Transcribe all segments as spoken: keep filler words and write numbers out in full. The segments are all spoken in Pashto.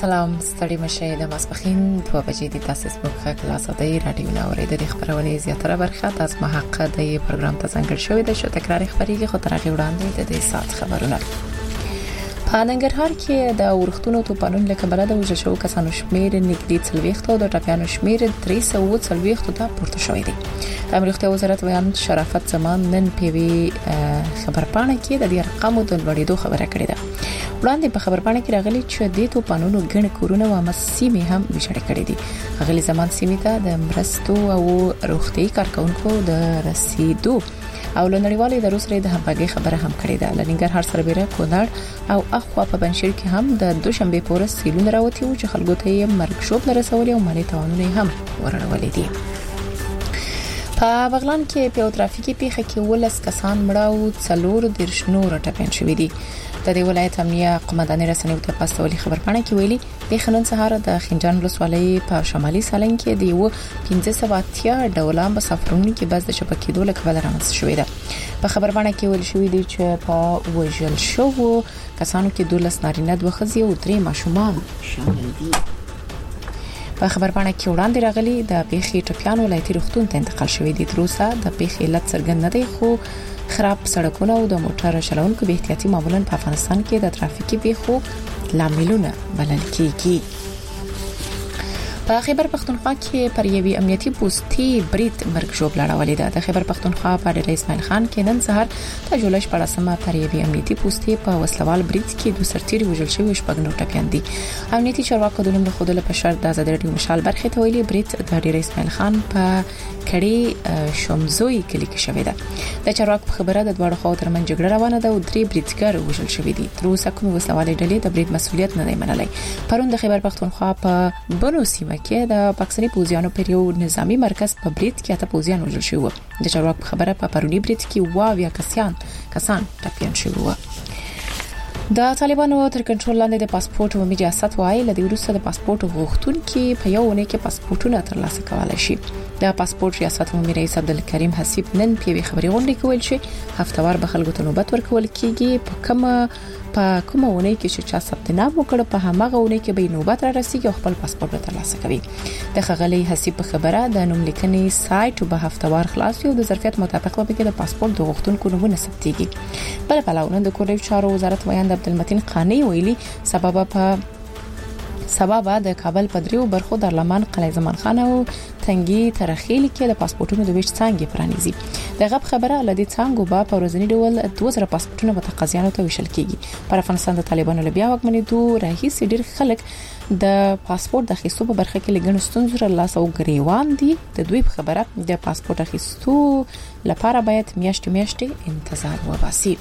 سلام ستړي مشه د ماسپخین دوه بجې د تاسیس په کلاس د رادیو ناورې د خبرونه زیاتره برخه تاسو محقق د پروګرام ته څنګه شوې د شو تکرار خبريږي خو ترغه وړاندې د دې سات خبرونه په ننګرهار کې د ورښتونو توپانونو له کبله د وژل شوو کسانو شمېر نږدې څلوېښت او د ټپيانو شمېر درې سوه څلوېښت ته پورته شوی دی. د امریکا وزارت ویان شرافت زمان نن پیوي خبرپاڼه کې د دې ارقامو د لوړېدو خبره کړې ده. وړاندې په خبرپاڼه کې راغلي چې د توپانونو ګڼ کورونه او مسیمه هم وشړې کړې دي. غلي زمان سیمه ته د مرستو او روغتي کارکونکو د رسیدو او لنړیوالې د روسرې د همغږي خبره هم کړې ده. لنګرهار سربېره کونړ او اخوا په بنشیر کې هم د دوشنبه پورې سیلونه راوتی او چې خلکو ته یې مرګ شوب لرسولې او مالي تاوانونه هم ورړولې دي. په بغلان کې په ترافیکي پیښه کې ولس کسان مړه او څلور درش نور ټپيان شوي دي. د دې ولایت امنیه قومندان رسنیو ته پاستولي خبرپاڼه کې ویلي د خنن سهار د خنجان ولسوالۍ په شمالي سالنګ کې د یو پنځه سوه اتیا ډولان مسافرونو کې بس د شبکې دوله کول رامنځته شوې ده. په خبرپاڼه کې ویل شوې دي چې په وژل شوو کسانو کې دولس نارینه دوه ښځې او درې ماشومان شامل دي. په خبرپاڼه کې وړاندې راغلي د پیښې ټپيان ولایتي روغتون ته انتقال شوې دي. تر اوسه د پیښې علت څرګند نه دی خو خراب سړکونه او د موټر چلونکو به احتیاطي معمولاً په افغانستان کې د ترافیکي پیښو لاملونه بلل کیږي. په خیبر پختونخوا کې پر یوې امنیتي پوسټي بریټ مرګ شوب لړولې ده. د خیبر پختونخوا په ډېر اسماعیل خان کې نن سهار د جولای شپږمه پر یوې امنیتي پوسټي په وسلوال بریټ کې د سرتیري وژل شوی شپږ نور ټپيان دي. امنیتي چارواکو د نوم خوده په شرط د آزاد رادیو مشال برخه ته ویلي بریټ د ډېر اسماعیل خان په کړي شومزوي کلی کې شوې ده. د چارواکو په خبره د دوړو خو ترمن جګړه روانه ده او درې بریټګر وژل شوی دي. تر اوسه کوم وسلوالې ډلې د بریټ مسولیت نه دی منلای. پرون د خیبر پختونخوا په بنو سیمه کې د پاکستاني پوځیانو پر یو نظامی مرکز په بریټ کې اته پوځیان وژل شوی و. د چارواکو په خبره په پرونی بریټ کې واویا کسان کسان ټپيان شوی و. د طالبانو تر کنټرول لاندې د پاسپورت او مجازات وایي لدی وروسته د پاسپورت غوښتونکو په یو ونه کې پاسپورتونه ترلاسه کولای شي. د پاسپورت ریاست عمومي رئیس عبدالکریم حسیب نن په خبري غونډه کې ویل چې هفتوار به خلکو ته نوبت ورکول کیږي. په کومه په کومه ونه کې چې چا ثبت نام وکړ په همغه ونه کې به نوبت را رسیږي او خپل پاسپورت ترلاسه کوي. د خغلی حسیب په خبره د نوم لیکنې سایت به هفتوار خلاص یو د ظرفیت مطابق به کې د پاسپورت د غوښتونکو نمونه ثبتيږي. بل پلاونه د کورنۍ چارو وزارت ویاند عبدالمتین قانی ویلي سبب په سبب د کابل په دریو برخو د لمن قلعه زمان خان او تنګي ترخیل کې د پاسپورتونو د ویش څنګه پرانیزي. دغه خبره لدی څنګه به په ورځنی ډول دوه زره پاسپورتونه متقاضیانو ته ویشل کیږي. پر افغانستان د طالبانو لبیا وکمنې دوه رئیس ډیر خلک د پاسپورت د اخیستو په برخه کې لګن ستونزې لاس او غریوان دي. د دوی خبره د پاسپورت اخیستو لپاره باید میاشتې میاشتې انتظار وباسي.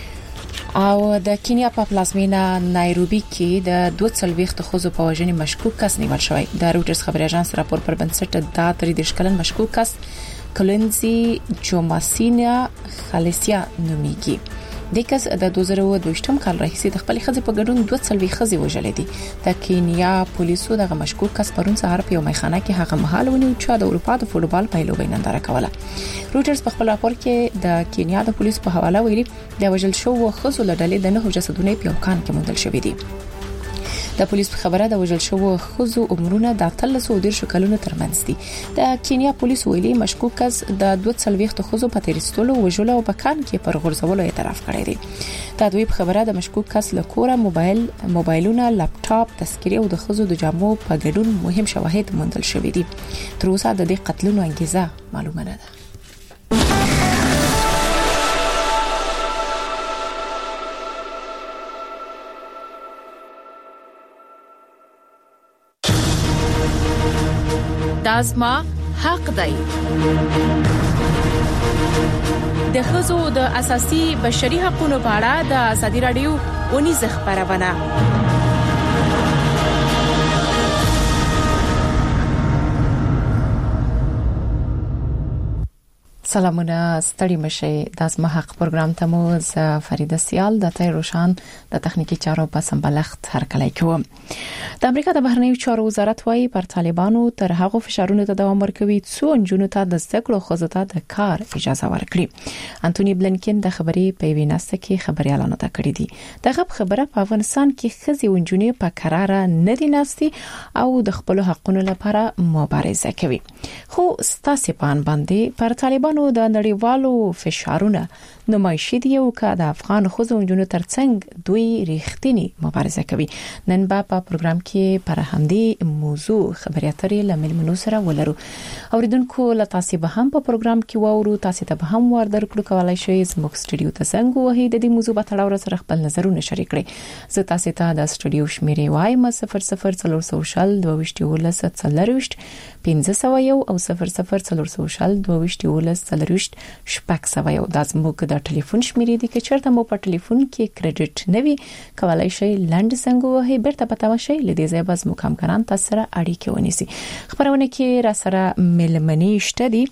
او د کینیا په پلازمینه نایروبي کې د دوه څلوېښت خوځو په وژنې مشکوک کس نیول شوی. د روټرز خبري اژانس راپور پر بنسټ دا ترې د شکلن مشکوک کس کلنزي جوماسینا خالصیا نومیږي. د کس د دوه زره دوه ویشتم کال راهیسې د خپل خزې په ګډون دوه څلوېښت خزې وژلې دي. د کینیا پولیسو دغه مشکوک کس پرون سهار په یو میخانه کې هغه مهال ونیو چې د اروپا د فوټبال پایلوبۍ ننداره کوله. روټرز په خپل راپور کې د کینیا د پولیسو په حواله ویلي د وژل شوو خزو لړلې د نه جسدونه په کان کې موندل شوې دي. د پولیس په خبره د وژل شوو خزو عمرونه د اتلس او ډیر شکلونو ترمنځ دي. د کینیا پولیس ویلي مشکوک کس د دوه څلوېښت خزو په تیرستلو وژلو او په کان کې پر غورځولو اعتراف کړی دی. د دوی په خبره د مشکوک کس له کوره موبایل موبایلونه لپټاپ تذکرې او د خزو د جامو په ګډون مهم شواهد موندل شوې دي. تر اوسه د دې قتلونو انګیزه معلومه نه ده. دازما حق دی. د ښځو د اساسي بشري حقوقو په اړه د ازادي رادیو ونیز خبرونه. سلامونه ستړي مشه د اسمه حق پروګرام ته مو ز فریده سیال د تای روشان د تخنیکی چارو په سمبلخت هر کله کوم د امریکا د بهرنیو چارو وزارت وايي پر طالبانو تر هغه فشارونو ته دوام ورکوي څو انجونو ته د زده خو ته د کار اجازه ورکړي انټونی بلنکن د خبري په ویناسته کې خبري اعلان وکړی دی دغه خبره په افغانستان کې خزي ونجونی په قرار نه دي ناستي او د خپل حقونو لپاره مبارزه کوي خو ستاسو په ان باندې پر طالبانو د نړیوالو فشارونه نمایشي دی او که د افغان خوځونجونو ترڅنګ دوی ریښتینی مبارزه کوي نن با په پروګرام کې پر همدې موضوع خبري اترې لمل منو سره ولرو اوریدونکو له تاسو به هم په پروګرام کې وورو تاسو ته به هم ور درکړو کولای شئ زموږ سټوډیو ته څنګه وهي د دې موضوع په تړاو سره خپل نظرونه شریک کړئ زه تاسو ته د سټوډیو شمیرې وایم صفر صفر څلور سوشل دوه ولس څلروشت پنځه سوه یو او صفر صفر څلور سوشل دوه ولس څلروشت شپږ سوه یو د زموږ د ټلیفون شمیرې دي چې چرته مو په ټلیفون کې کریډټ نوي کولای شئ لاند څنګه وهي برته پتا وشي لدې ځای باز مکمکران تاسو سره اړیکه ونیسي خبرونه کې را سره ملمنی شته دي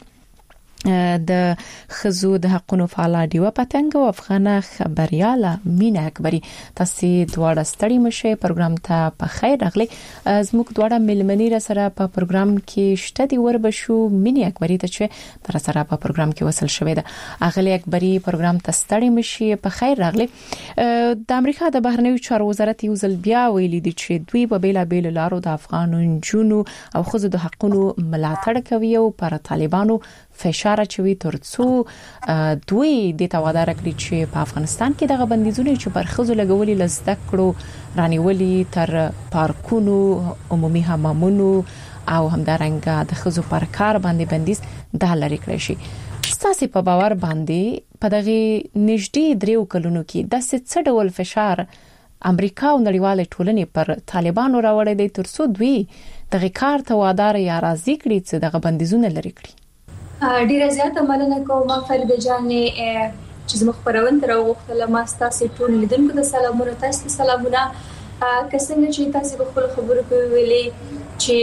د خزو د حقونو فعال دیو پتنګ او افغانه خبرياله مینا اکبری تاسو دواړه ستړي مشه پروګرام ته په خیر راغلي زموږ دواړه ملمنی را سره په پروګرام کې شته دی وربشو مینا اکبری ته چې تر سره په پروګرام کې وصل شوې ده اغلی اکبری پروګرام ته ستړي مشه په خیر راغلي د امریکا د بهرنیو چارو وزارت یو ځل بیا ویلي دی چې دوی په بیلا بیل لارو د افغانو جنونو او خزو د حقونو ملاتړ کوي او پر طالبانو فشار چوي ترڅو دوی د توادار کړی چې په افغانستان کې دغه بندیزونه چې پر خزو لګولي لزده کړو رانیولي تر پارکونو عمومي حمامونو او همدارنګه د خزو پر کار باندې بندیز د لری کړی شي تاسو په باور باندې په دغه نږدې دریو کلونو کې د څه ډول فشار امریکا او نړیواله ټولنې پر طالبانو راوړی دی ترڅو دوی دغه کار توادار یا راضي کړي چې دغه بندیزونه لری کړي ډیره زیاته مننه کوم فریده جانې چې زموږ خبرونه تر وغوښتل ما تاسو ټول لیدونکو ته سلامونه تاسو سلامونه که څنګه چې تاسو په خپل خبرو کې ویلي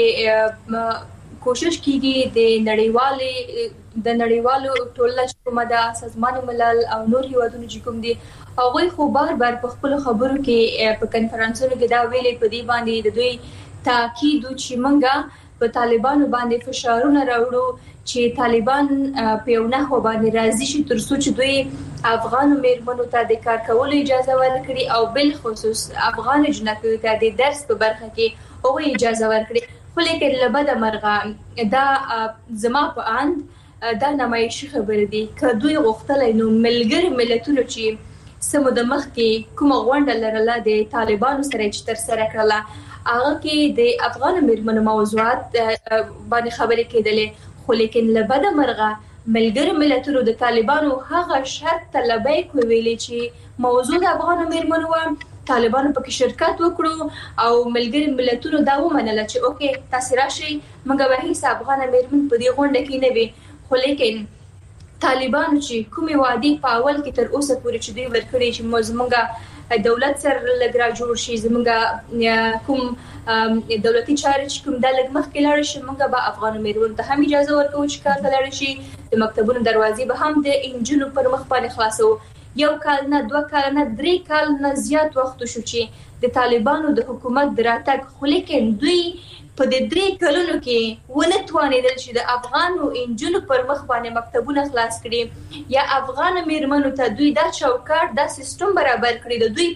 چې کوشش کیږي د نړیوالې د نړیوالو ټولنې کومه د سازمان ملل او نور هیوادونو چې کوم دي هغه خو بار بار په خپل خبرو کې په کانفرنسونو کې دا ویلي په دې باندې د دوی تاکید چې منګه په طالبانو باندې فشارونه راوړو چې طالبان په یو نه باندې راضي شي ترڅو چې دوی افغان میرمنو ته د کار کولو اجازه ورکړي او بل خصوص افغان جنکو ته د درس په برخه کې او اجازه ورکړي خو لیکن لبد مرغه دا زما په اند دا نمایشي خبر دي که دوی غوښتل نو ملګری ملتونو چې سمو د مخ کې کومه غونډه لرله د طالبانو سره چې تر سره کړله هغه کې د افغان میرمنو موضوعات باندې خبرې کېدلې خو لیکن لبد مرغه ملګری ملتونو د طالبانو هغه شرط طلبای کوي چې موضوع د افغان میرمنو و طالبانو پکې شرکت وکړو او ملګری ملتونو دا ومنل چې اوکې تاسو راشي موږ به هیڅ افغان میرمن په دې غونډه کې نه وي خو لیکن طالبانو چې کومي وادي په اول کې تر اوسه پورې چې دوی ورکړي چې موږ دولت سره لګرا جوړ شي زموږ کوم دولتي چارې چې کوم د لګ مخ کې لاړ شي موږ به افغان میرمنو ته هم اجازه ورکوو چې کار ته لاړ شي د مکتبونو دروازې به هم د انجونو پر مخ باندې خلاصو یو کال نه دوه کال نه درې کال نه زیات وخت شو چې د طالبانو د حکومت دراتګ خو لیکن دوی په دې درې کلونو کې ونه توانیدل چې د افغانو انجونو پر مخ باندې مکتبونه خلاص کړي یا افغان میرمنو ته دوی دا چوکاټ دا سیستم برابر کړی د دوی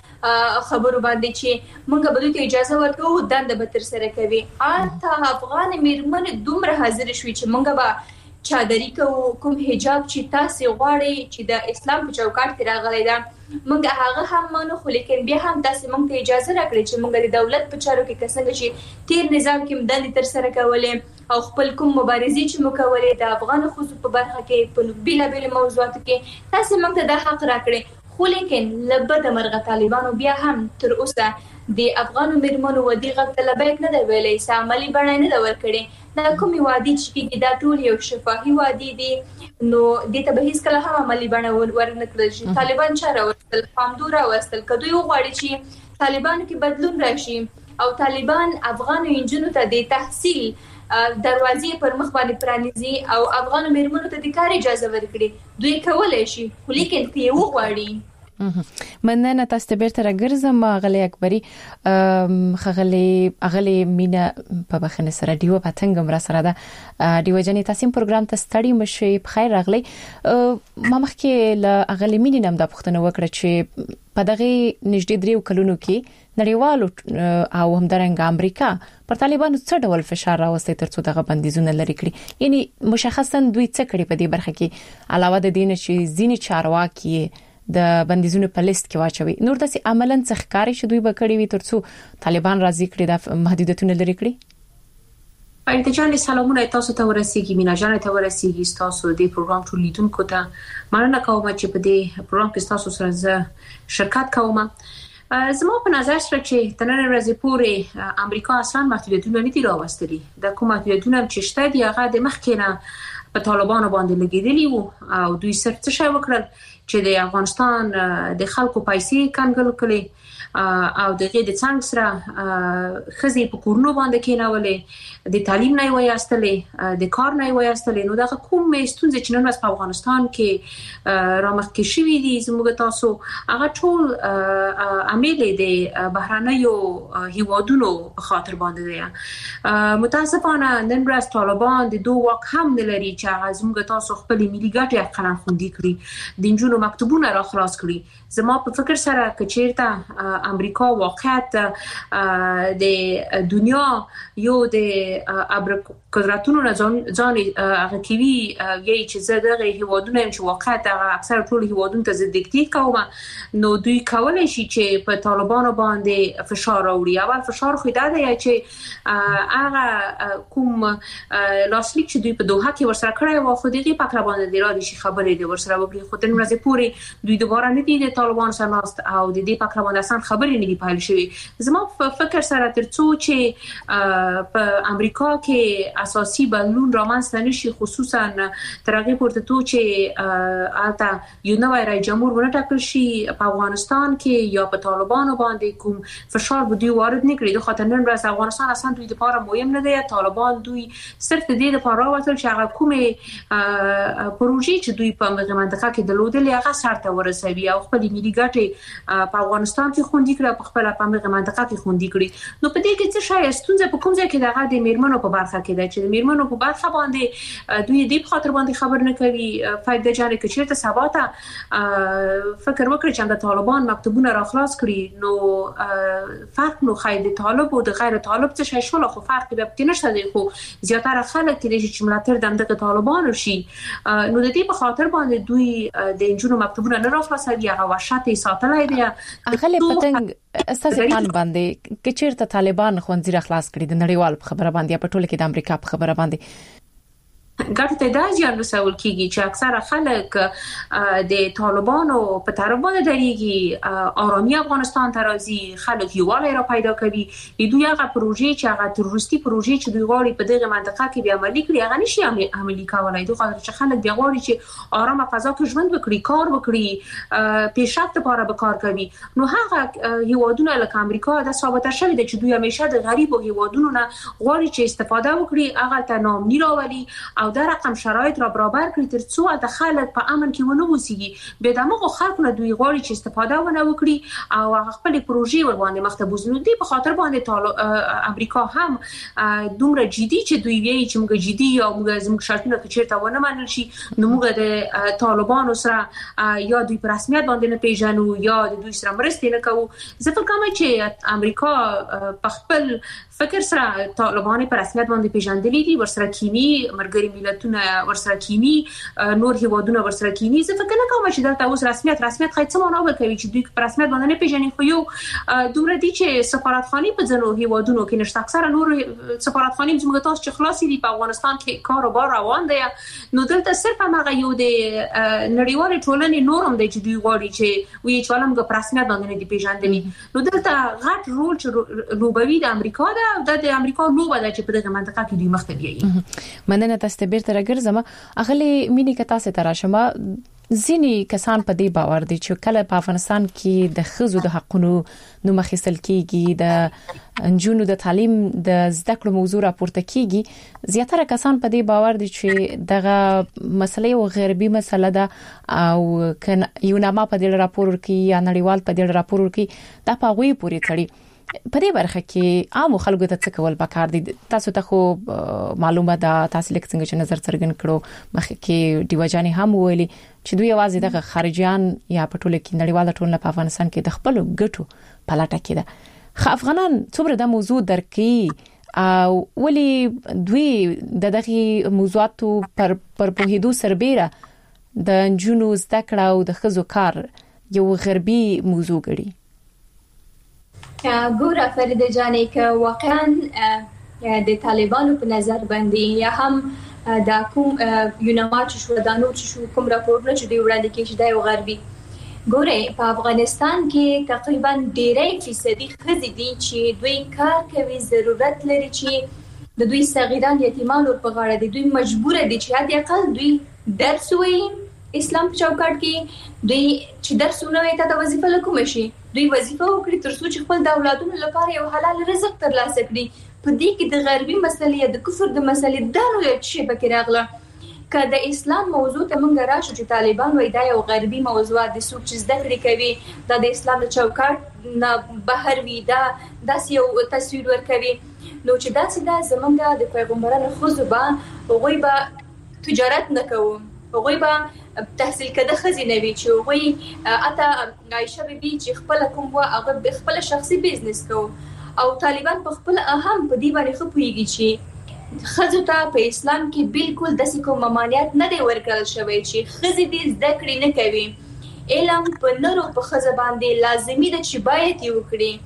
په خبرو باندې چې موږ به دوی ته اجازه ورکوو دنده به تر سره کوي آلته افغان میرمن دومره حاضر شوي چې موږ به چادري کوو کوم حجاب چې تاسو غواړئ چې د اسلام په چوکاټ کې راغلی ده موږ هغه هم منو خو لیکن بیا هم تاسو موږ ته اجازه راکړئ چې موږ د دولت په چارو کې څنګه چې تیر نظام کې مدند تر سره کولې او خپل کوم مبارزې چې مو کولې د افغان خصوص په برخه کې په بیلا بیل موضوعاتو کې تاسو موږ ته د حق راکړئ خو لیکن لبد مرغه طالبانو بیا هم تر اوسه د افغان میرمنو ودی غږ طلبایک نه دی ویلې ساملی بڼه نه دا ورکړي دا کومي وادي چې دا ټول یو شفاهي وادي دي نو د ته به هیڅ کله هم عملی بڼه ورنه کړل شي طالبان چاره ورسل پامدورا ورسل کدوې غواړي چې طالبان کې بدلون راشي او طالبان افغان انجنونو ته د تحصیل دروازې پر مخ باندې پرانیزي او افغان میرمنو ته د کار اجازه ورکړي دوی کولای شي ولیکن که یو غواړي. مننه تاسو ته بیرته راګرځم غلې اکبري خغلې اغلې مینا په بخنه سره دیو پتنګم را سره ده دیو جنې تاسو پروګرام ته ستړي مشي په خیر راغلي. ما مخکې ل اغلې مینې نم د پښتنه وکړه چې په دغه نږدې دریو کلونو کې نړیوالو او همدارنګ امریکا پر طالبانو څه ډول فشار راوستي ترڅو دغه بندیزونه لري کړي یعنی مشخصا دوی څه کړي په دې برخه کې علاوه د دین چې ځینی چارواکي د بندیزونو په لیست کې واچوي نور د سي عملاً څخه کاری شي دوی به کړی وي ترڅو طالبان راضي کړي د محدودیتونه لري کړي. پایته جان سلامونه تاسو ته ورسیږي مینا جان ته ورسیږي تاسو د پروګرام ټول لیدونکو ته مننه کوم چې په دې پروګرام کې تاسو سره شرکت کوم. زما په نظر سره چې تنن ورځې پورې امریکا اصلا محدودیتونه نه دي راوستلي د کوم محدودیتونه چې شته دي هغه د مخکینه په طالبانو باندې لګیدلی وو او دوی صرف څه شی وکړل چې د افغانستان د خلکو پیسې کنګل کړي او دغه د څنګه سره خزي په کورونو باندې کېناولې د تعلیم نه وایستلې د کار نه وایستلې نو دا کوم ستونزې چې نن ورځ په افغانستان کې رامخکې شوې دي زموږ تاسو هغه ټول عامل دي بهرانيو هیوادونو په خاطر باندې دي. متاسفانه نن ورځ طالبان د دوه واک هم نه لري چې هغه زموږ تاسو خپل ملي ګټې قلم خوندي کړي د جنونو مکتوبونه را خلاص کړي. زما په فکر سره کچیرته امریکا واقعیت د دنیا یو د ابر قدرتونو نه ځان هغه کوي یی چې زړه هیوادونه چې واقعیت اکثر ټول هیوادونو ته دیکتیت کوي نو دوی کولای شي چې په طالبانو باندې فشار راوړي. اول فشار خو دا دی چې هغه کوم لاسلیک چې دوی په دوحه کې ورسره کړی و خو دغه پکړه باندې د رادي شي خبرې دي ورسره وکړي خو تن ورځې پورې دوی دوباره نه دي د طالبان سره ناست او د دې پکړه باندې اسان خبرې نه دی پایل شوی. زما په فکر سره ترڅو چې په امریکا کې اساسي بدلون رامنځته نشي خصوصا ترغیب ورته تو چې البته یو نوې رئیس جمهور ورټاکل شي په افغانستان کې یا په طالبانو باندې کوم فشار به دوی وارد نکړي د خاطر نن ورځ افغانستان اصلا دوی لپاره مهم نه دی. طالبان دوی صرف د دې لپاره راوتل چې هغه کومه پروژې چې دوی په منطقه کې درلودل هغه سرته ورسوي او خپل ملي ګټې په افغانستان کې خوندي کړي په خپل په منطقه کې خوندي کړي. نو په دې کې څه شای ستونزه په کوم ځای کې دغه د میرمنو په برخه کې ده چې د میرمنو په برخه باندې دوی دې په خاطر باندې خبر نه کوي. فائدہ جان کې چیرته سباته فکر وکړي چې د طالبان مکتوبونه را خلاص کړي نو فرق نو خید طالب او د غیر طالب څه شای شول خو فرق به کې نشته دی خو زیاتره خلک چې ملاتړ د دغه طالبانو شي نو د دې په خاطر باندې دوی د انجونو مکتوبونه نه را خلاصوي هغه وشته ساتلای دی. اخلي پتنګ استاسه پلان باندې چې چیرته طالبان خوندې را خلاص کړي د نړیوال په خبره باندې په ټوله کې د امریکا په خبره باندې ګټه ته دا ځان رسول کیږي چې اکثره خلک د طالبانو په طرف باندې درېږي آرامي افغانستان ته راځي خلک یووالی را پیدا کوي دوی هغه پروژې چې هغه تروریستي پروژې چې دوی غواړي په دغه منطقه کې به عملي کړي هغه نشي عملي کولای دوی غواړي چې خلک به غواړي چې آرامه فضا کې ژوند وکړي کار وکړي پیشرفت لپاره به کار کوي. نو هغه هیوادونه لکه امریکا دا ثابت شوی دی چې دوی همیشه د غریب او هیوادونو نه غواړي چې استفاده وکړي هغه ته نامنی راولي او دا رقم شرایط را برابر کړی ترڅو د خلک په امن کې ونه وسیږي به دغه خلک نه دوی غواړي چې استفاده ونه وکړي او خپل پروژې ور باندې مخته بوزنو دي په خاطر باندې امریکا هم دومره جدي چې دوی وایي چې موږ جدي او موږ زموږ شرطونه کچیرته ونه منل شي نو موږ د طالبانو سره یا دوی په رسمیت باندې نه پیژنو یا د دوی سره مرسته نه کوو. زه فکر کوم چې امریکا په خپل فکر سره طالبان په رسمیت باندې پیژندلې دي ورسره کینی مرګري ملتونه ورسره کینی نور هیوادونه ورسره کینی. زه فکر نه کوم چې دا اوس رسمیت رسمیت خای څه معنا کوي چې دوی په رسمیت باندې نه پیژني خو یو دومره دي چې سفارتخانه په ځنو هیوادونو کې نشته اکثره نور سفارتخانه زموږ تاسو چې خلاصې دي په افغانستان کې کاروبار روان دی نو دلته صرف هغه یو د نړیوال ټولنې نورم دی چې دوی غواړي چې وی چې ولهم په رسمیت باندې نه دي پیژندلې نو دلته غټ رول چې لوبوي د امریکا ده د امریکا لوبه ده چې په دغه منطقه کې دوی مخته بیایي. مننه تاسو ته بیرته راګرځم اغلی مینی که تاسو ته راشم ځینی کسان په دې باور دي چې کله په افغانستان کې د ښځو د حقونو نو مخېسل کیږي د انجونو د تعلیم د زده کړو موضوع راپورته کیږي زیاتره کسان په دې باور دي چې دغه مسلې او غیربي مسله ده او کنه یو نامه په دې راپور کې یا نړیوال په دې راپور کې دا په غوي پوری تړي په دې برخه کې عام خلکو ته څه کول پکار دي تاسو ته خو معلومه ده تاسو لیک څنګه چې نظر څرګند کړو مخکې کې دیوجاني هم ویلي چې دوی आवाज دغه خارجيان یا پټول کې نړیواله ټولنه په افغانستان کې د خپل ګټو په لټه کې ده خو افغانان څومره د موضوع درکې او ولی دوی د دغه موضوعاتو پر پر پوهېدو سربېره د جنونو زده کړه او د خزو کار یو غربي موضوع ګڼي ګوره فرید جانې که واقعا د طالبانو په نظر باندې یا هم د کوم یونما چې شو د نو چې شو کوم راپورونه چې دی وړاندې کې چې د غربي ګوره په افغانستان کې تقریبا ډیری فیصدي خزې دي چې دوی کار کوي ضرورت لري چې د دوی صغیران یتیمان ور په غاړه دي دوی مجبور دي چې حتی اقل دوی درس وایي اسلام په چوکاټ کې دوی چې درسونه وایي ته د وظیفه لکوم شي دوی وظیفه وکړي تر څو چې خپل د اولادونو لپاره یو حلال رزق ترلاسه کړي په دې کې د غربي مسلې د کفر د مسلې دا نو چې پکې راغله که د اسلام موضوع ته مونږ راشو چې طالبان وایي دا یو غربي موضوع د څوک چې زده کړې کوي دا د اسلام د چوکاټ نه بهر وي دا داسې یو تصویر ورکوي نو چې داسې دا زمونږ د پیغمبرانو خزو به هغوی به تجارت نه کوو هغوی به تحصیل کده خزینه وی چې وای اته عائشه بیبي چې خپل کوم وا هغه خپل شخصي بزنس کو او طالبان په خپل اهم په دی باندې خپويږي چې خزو ته په اسلام کې بالکل د سکو ممانعت نه دی ورکړل شوی چې خزې دې زده کړې نه کوي علم په نورو په خزه باندې لازمي ده چې باید یو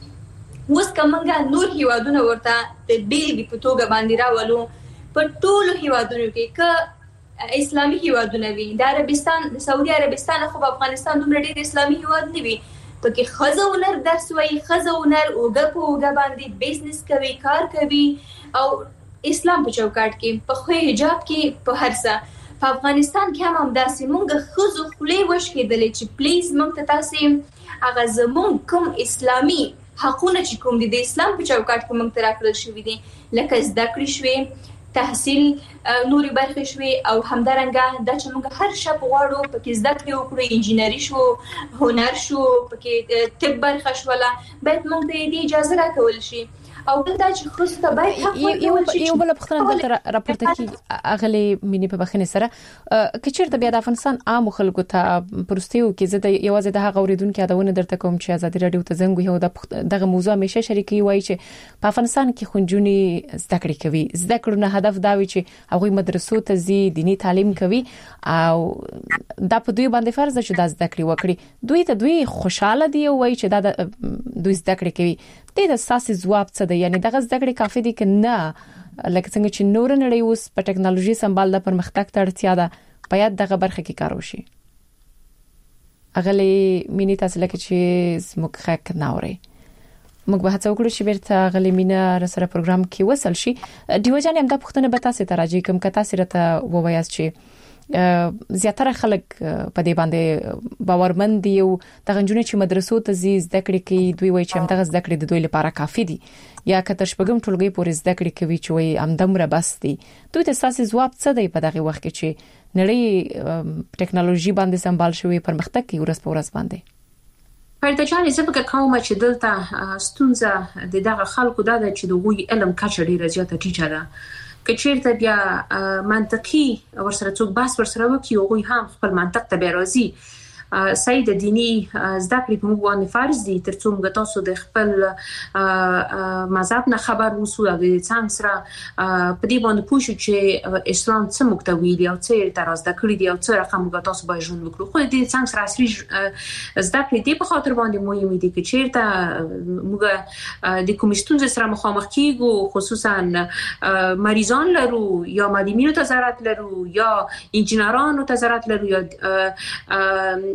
کړي اوس کومه نور هیوادونه ورته د بیلګې په توګه باندې راولو په ټولو هیوادونو کې ک اسلامي هیوادونه وي د عربستان د سعودي عربستان خو په افغانستان دومره ډېر اسلامي هیواد نه وي پکې خزه ونر درس وایي خزه ونر اوګه په اوګه باندې بزنس کوي کار کوي او اسلام په چوکاټ کې په خو حجاب کې په هر څه په افغانستان کې هم همداسې مونږ خزو خولې وش کېدلې چې پلیز مونږ ته تاسو هغه زمون کوم اسلامي حقونه چې کوم دي د اسلام په چوکاټ کې مونږ ته راکړل شوی دي لکه زده کړې شوي تحصیل نوري برخې شوي او همدارنګه د چې موږ هر شپ غواړو پکې زده کړې وکړو انجینری شو هنر شو پکې طب برخه شوله باید موږ ته دې اجازه راکول شي او دا چې خصوص ته باید حق ورکړل شي یو بل پختنه د راپورته کې اغلی مینی په بخنه سره کچېرته بیا د افغانستان عام خلکو ته پرستیو کې زده یوازې د هغه اوریدونکو یادونه درته کوم چې ازادي رادیو ته زنګ یو دغه موضوع همیشه شریکي وایي چې په افغانستان کې خنجونی زده کړې کوي زده کړو نه هدف دا وي چې هغه مدرسو ته زی دینی تعلیم کوي او دا په دوی باندې فرض ده چې د زده کړې وکړي دوی ته دوی خوشاله دي وایي چې دا دوی زده کړې کوي د اساسي ځواب څه دی یعنی دغه زده کړې کافي دي که نه لکه څنګه چې نور نړۍ اوس په ټکنالوژي سمبال د پرمختګ ته اړتیا ده باید دغه برخه کې کار وشي اغلی مینی تاسو لکه چې سموک خک ناوري موږ به هڅه وکړو چې بیرته غلی مینا سره پروګرام کې وصل شي دیو جان هم د پښتنه به تاسو ته راځي کوم که تاسو راته ووایاست چې زیاتره خلک په دې باندې باورمند دي او د غنجونې چې مدرسو ته زی زده کړې کوي دوی وایي چې هم دغه زده کړې د دوی لپاره کافي دي یا کتر شپږم ټولګي پورې زده کړې کوي چې وایي هم دمره بس دي دوی ته اساسي ځواب څه دی په دغه وخت کې چې نړۍ ټکنالوژي باندې سمبال شوی پرمختګ کوي ورځ په ورځ باندې فرید جان زه فکر کوم چې دلته ستونزه د دغه خلکو د چې د وی علم کچه ډیره زیاته ټیټه ده کچېرته بیا منطقي ورسره څوک بحث ورسره وکي او هم خپل منطق ته بیا راځي سید دینی زده کړې په موږ باندې فرض دي ترڅو موږ تاسو د خپل مذهب نه خبر وسو او د څنګه سره په دې باندې پوښتنه چې اسلام څه موږ ته ویلي او څه تر زده کړې دي او څه رقم موږ تاسو به ژوند وکړو خو دې څنګه سره اصلي زده کړې دي په خاطر باندې مهمه دي چې چیرته موږ د کومستون سره مخامخ کیږو خصوصا مریضان لرو یا مدیمینو ته ضرورت لرو یا انجینرانو ته ضرورت لرو یا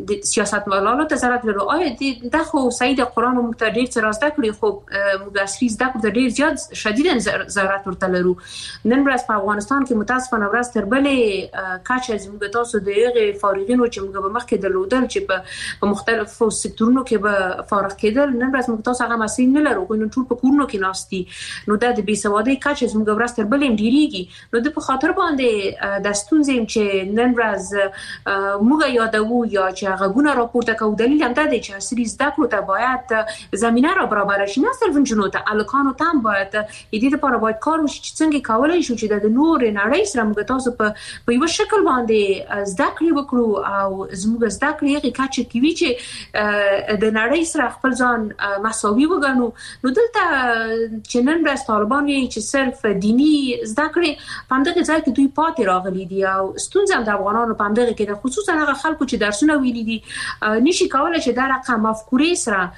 د سیاستمدارانو ته ضرورت لرو. آیا د خو سید قرآن او مقتدر څه راسته کړی خو موږ عصري زده کړو ډیر زیات شدیدا ضرورت ورته لرو. نن ورځ په افغانستان کې متاسفانه ورځ تر بلې کاچ از موږ تاسو دغه فارغینو چې موږ به مخکې درلودل چې په مختلفو سکتورونو کې به فارغ کېدل، نن ورځ موږ تاسو هغه مسایل نه لرو. نو ټول په کورونو کې ناشتي، نو د بې سوادۍ کاچ از موږ ورځ تر بلې ډیریږي. نو د په خاطر باندې د ستونزې چې نن ورځ موږ یادوو یا چې هغه غونه راپورته کوو، دلیل هم دا دی چې عصري زده کړو ته باید زمينه را برابر شي. نه صرف جنونو ته الکانو ته هم باید دې لپاره باید کار وشي چې څنګه کولای شو چې د نور نړۍ سره موږ تاسو په په یو شکل باندې زده کړې وکړو او زموږ زده کړې هغه کچه کوي چې د نړۍ سره خپل ځان مساوي وګڼو. نو دلته چې نن ورځ طالبان یې چې صرف دینی زده کړې په همدغه ځای کې دوی پاتې راغلي دي او ستونزه د افغانانو په همدغه کې ده، خصوصا هغه خلکو چې درسونه ویلي دي نشي کولای چې دا رقم مفکورې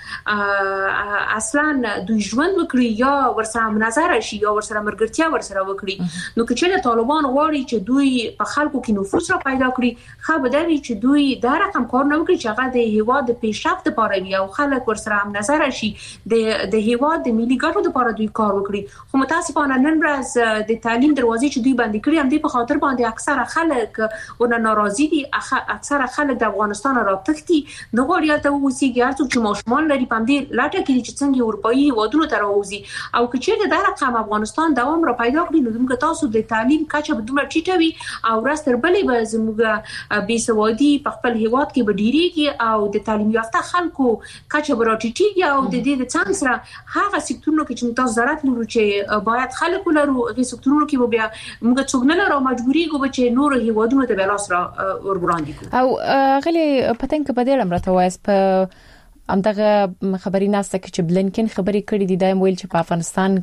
سره اصلا دوی ژوند وکړي یا ورسره مناظره شي یا ورسره مرګرتیا ورسره وکړي. نو که چې طالبان غواړي چې دوی په خلکو کې نفوذ را پیدا کړي، خو به دا وي چې دوی دا رقم کار نه وکړي چې هغه د هیواد د پیشرفت لپاره وي او خلک ورسره مناظره شي، د د هیواد د ملي ګټو لپاره دوی کار وکړي. خو متاسفانه نن ورځ د تعلیم دروازې چې دوی باندې کړی هم دی په خاطر باندې اکثره خلک ونه ناراضي دي، اکثره خلک د افغانستان راپتختي د غوړیا ته ووسیږي هر څوک چې ماشومان لري په دې لاټه کې چې څنګه اروپאי هیوادونو ته راوځي. او که چیرې دا رقم افغانستان دوام را پیدا کړي نو موږ تاسو د تعلیم کچه به دومره ټیټه وي او ورځ تر بلې به زموږ بې سوادي په خپل هیواد کې به ډیریږي او د تعلیم یافته خلکو کچه به راټیټیږي او د دې د څنګه سره هغه سکتورونو کې چې تاسو ضرورت لرو چې باید خلک ولرو هغه سکتورونو کې به بیا موږ څوک نه لرو مجبوري ګو چې نور هیوادونو ته بلاس را ورګراندي کو. او غلي پتن کې بدل امرته وایس په امدغه خبري ناسته کې چې بلنکن خبري کړې دي دایم ویل چې په افغانستان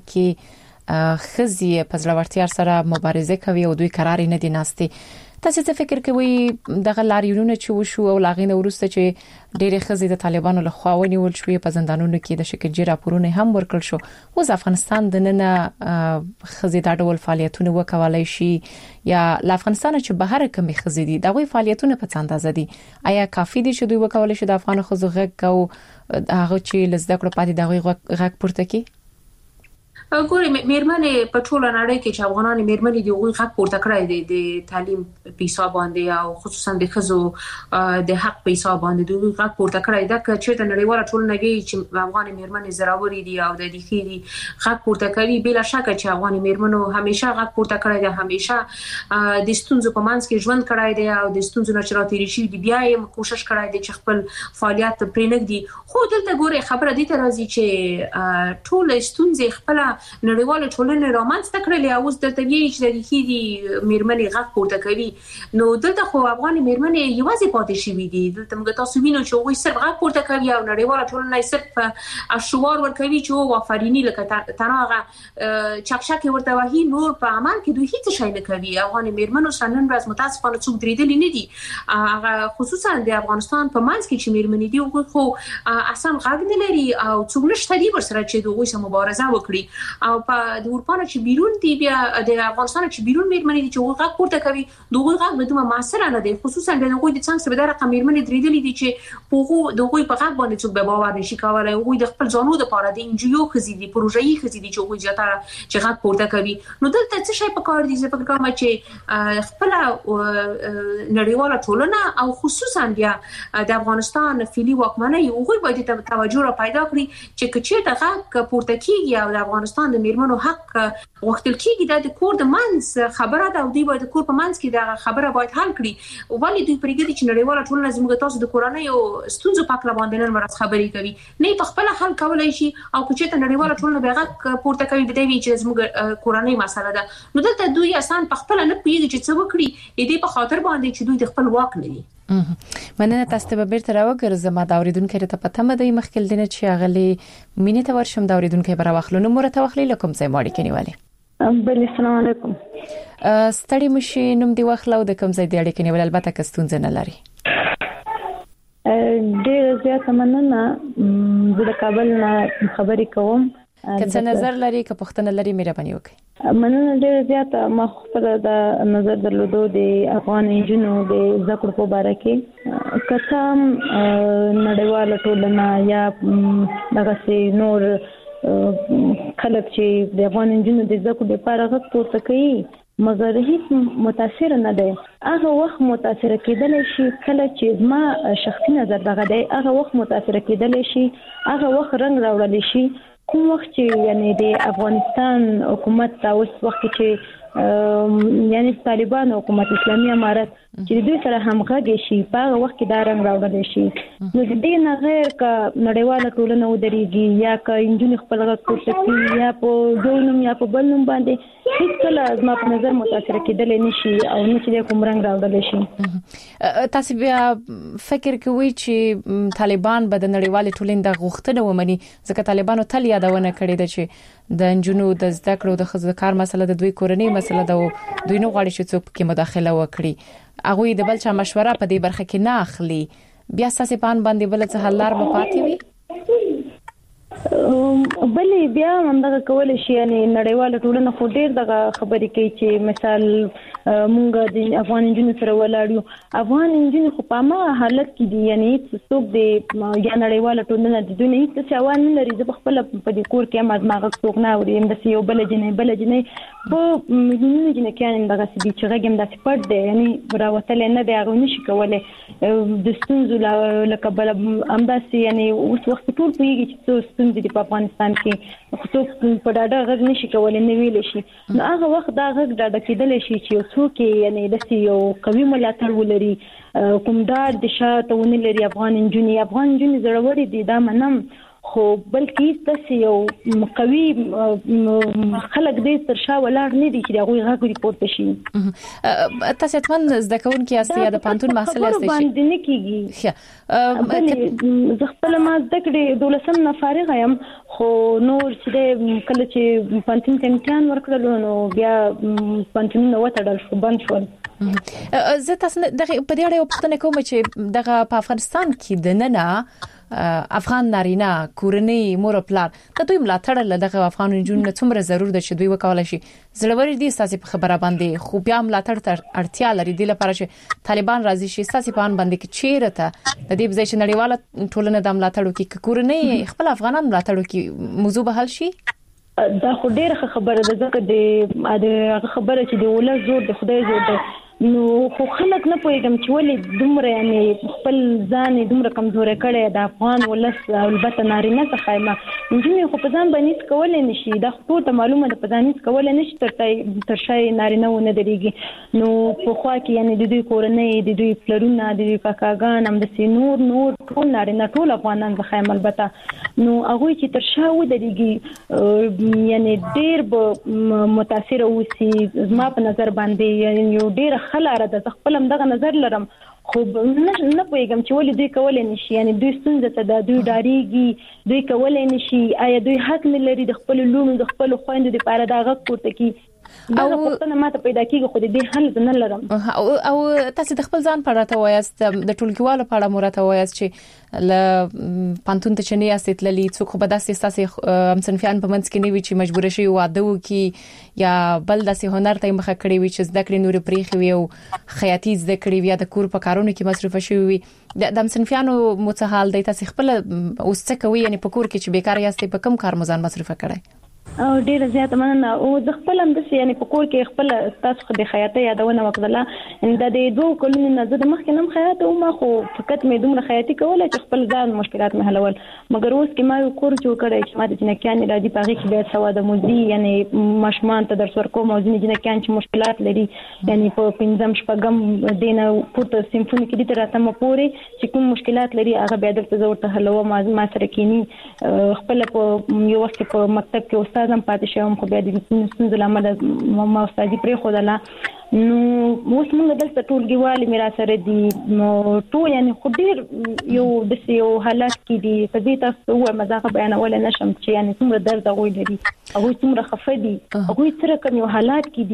کې خزي په ځلورتیا سره مبارزه کوي او دوی قرار نه دي ناستي. تاسو څه فکر کوئ دغه لاریونونه چې وشو او لاغینه ورسته چې ډېر خزي د طالبانو له خوا ونیول شوې په زندانونو کې د شکل جې راپورونه هم ورکړل شو، اوس افغانستان د نن خزي د ډول فعالیتونه وکولای شي یا ل افغانستان چې بهر کومي خزي دي دغه فعالیتونه په څه اندازه دي؟ آیا کافي دي چې دوی وکولای شي د افغان خزو غږ او هغه چې لزده کړو پاتې دغه غږ پورته کی؟ ګوري مېرمنې په ټوله نړۍ کې چې افغانان مېرمنې دی غوښ حق پورته کړی دی د تعلیم په حساب باندې او خصوصا د خزو د حق په حساب باندې دوی حق پورته کړی دا چې د نړیواله ټولنه کې چې افغان مېرمنې زراوري دي او د دې خېری حق پورته کوي بلا شک چې افغان مېرمنو همیشه حق پورته کړی دی، همیشه د ستونزو په منځ کې ژوند کړی دی او د ستونزو نه چرته شي دی بیا یې کوشش کړی دی چې خپل فعالیت پرې نه دی. خو دلته ګوري خبره دي ته راځي چې ټول ستونزې خپل نړیواله ټولنه رامنځته کړلې او اوس د طبيعي چې د دې مېرمنې غږ پورته کوي. نو دلته خو افغان مېرمنې یوازې پاتې شي دي، دلته موږ تاسو وینو چې وایي صرف غږ پورته کوي او نړیواله ټولنه صرف اشوار ورکوي چې او افرینی لکه تناغه چکشک ورته وایي، نور په عمل کې دوی هیڅ شي نه کوي. افغان مېرمنو سنن ورځ متاسفانه څوک درېدل نه دي، هغه خصوصا د افغانستان په منځ کې چې مېرمنې دي خو اصلا غږ نه لري او څوک نشته دي ورسره چې دوی سره مبارزه وکړي. او په د اروپا چې بیرون دی بیا د افغانستان چې بیرون مېرمنې دي چې غږ پورته کوي دوی غږ به دومره موثر نه دی، خصوصا د هغوی د څنګه سره د رقم مېرمنې درېدلې دي چې په دوی په غږ باندې څوک به باور نشي کولای. هغوی د خپل ځانو د پاره د انجیو خزي دي پروژې خزي دي چې هغوی زیاتره چې غږ پورته کوي. نو دلته څه شي په کار دي زه فکر کوم چې خپل نړیواله ټولنه او خصوصا بیا د افغانستان فعلی واکمنۍ هغوی باید توجه را پیدا کړي چې کچې د غږ پورته کیږي او د افغانستان د مېرمنو حق وختل کیږي د کور د منځ خبره ده او دوی باید د کور په منځ کې د خبره باید حل کړي. ولی دوی پرېږدي چې نړیواله ټولنه زموږ تاسو د کورنۍ او ستونزو په اړه باندې نن ورځ خبرې کوي، نه په خپل حل کولای شي او که چې نړیواله ټولنه به غږ پورته کوي به دی چې زموږ کورنۍ مسله ده. نو دلته دوی اسان په خپل نه پیږي چې څه وکړي دې په خاطر باندې چې دوی د خپل واک نه دي. مننه تاسو ته بیرته راوګرځم دا اوریدونکو ته پته مده مخکل دینه چې اغلی مینه ته ورشم دا اوریدونکو پر واخلو نو مرته واخلې لکم ځای ماړی کنيواله. بل السلام علیکم. ستړي مشي نوم دی واخلو د کوم ځای دی اړیکې نیول البته کستون نه لري. ډېر زیات مننه، زه د کابل نه خبرې کوم. که څه نظر لري که پښتنه لري مهرباني وکړئ. مننه ډېر زیات. ما خپل د نظر درلودو د افغان انجونو د ذکر په اړه کې کتم نړیواله ټولنه یا دغه سي نور خلک چې د افغان انجونو د ذکر لپاره غږ پورته کوي مګر هیڅ متاثر نه دی. هغه وخت متاثر کېدل شي کله چې ما شخصي نظر دغه دی، هغه وخت متاثر کېدل شي، هغه وخت رنگ راوړل شي کوم وخت چې یعنی د افغانستان حکومت اوس وخت چې یعنی طالبان حکومت اسلامي امارت چې دوی سره همغږي شي په هغه وخت کې دا رنگ راوړل شي. نو د دې نه غیر ک نړیواله ټولنه ودرېږي یا ک انجونی خپل غږ پورته کوي یا په دوینم یا په بلنم باندې هیڅ کله زما په نظر متاثر کېدل نشي او نه چې کوم رنگ راوړل شي. تاسو بیا فکر کوئ چې طالبان به د نړیوالې ټولنې د غوښتنه ومني ځکه طالبانو تل یادونه کړې ده چې د انجونو د زده کړو د ښځو کار مسله د دوی کورنۍ مسله ده او دوی نه غواړي چې څوک پکې مداخله وکړي. هغه د بل چا مشوره په دې برخه کې نه اخلي. بیا ساسي پان باندې بل څه حل لار به پاتې وي. بلې بیا هم دغه کول شي یعنی نړیواله ټولنه خو ډېر دغه خبرې کوي چې مثال مونږ د افغان انجونو سره ولاړو. افغان انجونو خو په ما حالت کې دي یعنی څوک د یا نړیواله ټولنه د دوی نه هیڅ څه نه لري. زه خپل په دې کور کې ما زما غږ څوک نه اوري د یو بل جنې بل جنې په مليونونو جنې کې دغه سبي چې غږم د سپورت دی یعنی راوتل نه دی هغه نشي کولای د ستونزو لکه بل امداسي یعنی اوس وخت ټول پیږي چې څه د په افغانستان کې خصوص په ډاډه غږ نشي کولای نه ویل شي. نو هغه وخت دا غږ ډاډه کېدل شي چې څوک یعنی د یو قوي ملاتړ ولري کوم ډاډ د شاته ونی لري. افغان انجونی افغان انجونی زړوري دي دا منم خو بلکې تاسو یو قوي خلک دې تر شا ولاړ نه دي چې هغه غږ ریپورت شي. تاسو ته زده کوونکي یاست یا د پانتون محصل یاست چې باندې نه کیږي. زه خپل ما زده کړې دولسم نه فارغ یم خو نور چې کله چې پانتون ته امتحان ورکړل نو بیا پانتون نو وټړل شو بند شول. زه تاسو دغه په دې اړه پوښتنه کوم چې دغه په افغانستان کې د نننه افغان نارینه کورنۍ مور او پلار ته دوی ملاتړ له دغه افغان جنونو څومره ضرور ده چې دوی وکولای شي زړور دي ساسي په خبره باندې خو بیا ملاتړ تر اړتیا لري د لپاره چې طالبان راضي شي ساسي په ان باندې کې چیرته د دې بځای چې نړیواله ټولنه د ملاتړو کې کورنۍ خپل افغانان ملاتړو کې موضوع به حل شي. دا خو ډیره خبره ده ځکه د خبره چې د ولر زور د خدای زور ده نو خو خلک نه پوهیږم چې ولې دومره یعنی خپل ځان دومره کمزوري کړي د افغان ولس البته نارینه څخه ما انجینر خو په ځان باندې کولای نشي دا خو ته معلومه ده په ځان کولای نشي تر تر شای نارینه ونه درېږي. نو په خوا کې یعنی د دوی کورنۍ د دوی پلرونه د دوی کاکاګان هم د سینور نور ټول نارینه ټول افغانان ځخه البته نو هغه چې تر شا و درېږي یعنی ډېر به متاثر اوسي. زما په نظر باندې یعنی یو ډېر خلاره ده خپل هم دغه نظر لرم خو نه نه پوهیږم چې ولې دوی کولای نشي یعنی دوی ستونزه ته د دوی ډاریږي دوی کولای نشي آیا دوی حق نه لري د خپل لونو د خپل خويندو لپاره دا غږ پورته کی دا پوښتنه ماته پیدا کیږي خو دې حل نه لرم. او تاسو د خپل ځان په اړه ته وایاست د ټولګیوالو په اړه مرته وایاست چې ل پانتون ته چني است للی څوک په داسې تاسو هم صنفیان په منځ کې نیوي چې مجبور شي واده وکي یا بل داسې هنر ته مخه کړی وي چې زده کړې نور پریخي وي او خیاطي زده کړې وي د کور په کارونو کې مصرف شي وي د هم صنفیانو متحال د تاسو خپل اوس څه کوي یعنی په کور کې چې بیکار یاست په کم کار مزان مصرف کړی او ډیره زیاته مننه او د خپل هم د یعنی په کور کې خپل تاسو خو د خیاطه یادونه وکړه ان د دې دوه کلونو نه زه د مخکې نم خیاطه او ما خو فقط مې دومره خیاطي کوله چې خپل ځان مشکلات مې حلول مګر اوس کې ما یو کور جوړ کړی چې ما د جنکیان راځي پاره کې بیا سوا د مزي یعنی مشمان ته درس ورکوم او ځینې جنکیان چې مشکلات لري یعنی په پنځم شپږم دینه پورته سیمفوني کې د راته مې پوري چې کوم مشکلات لري هغه بیا درته زورته حلوه ما ما سره کینی خپل په یو وخت په مکتب کې استاد هم پاتې شوم خو بیا د ستونزو لامل ما استادي پرې خدلا نو اوس موږ دلته ټولګیوالي میرا سره دي نو ټول یعنی خو ډیر یو د یو حالت کې دي په دې تاسو هو مزاق بیانول نشم چې یعنی څومره درد غوي لري هغه څومره خفه دي هغه سره کوم یو حالت کې دي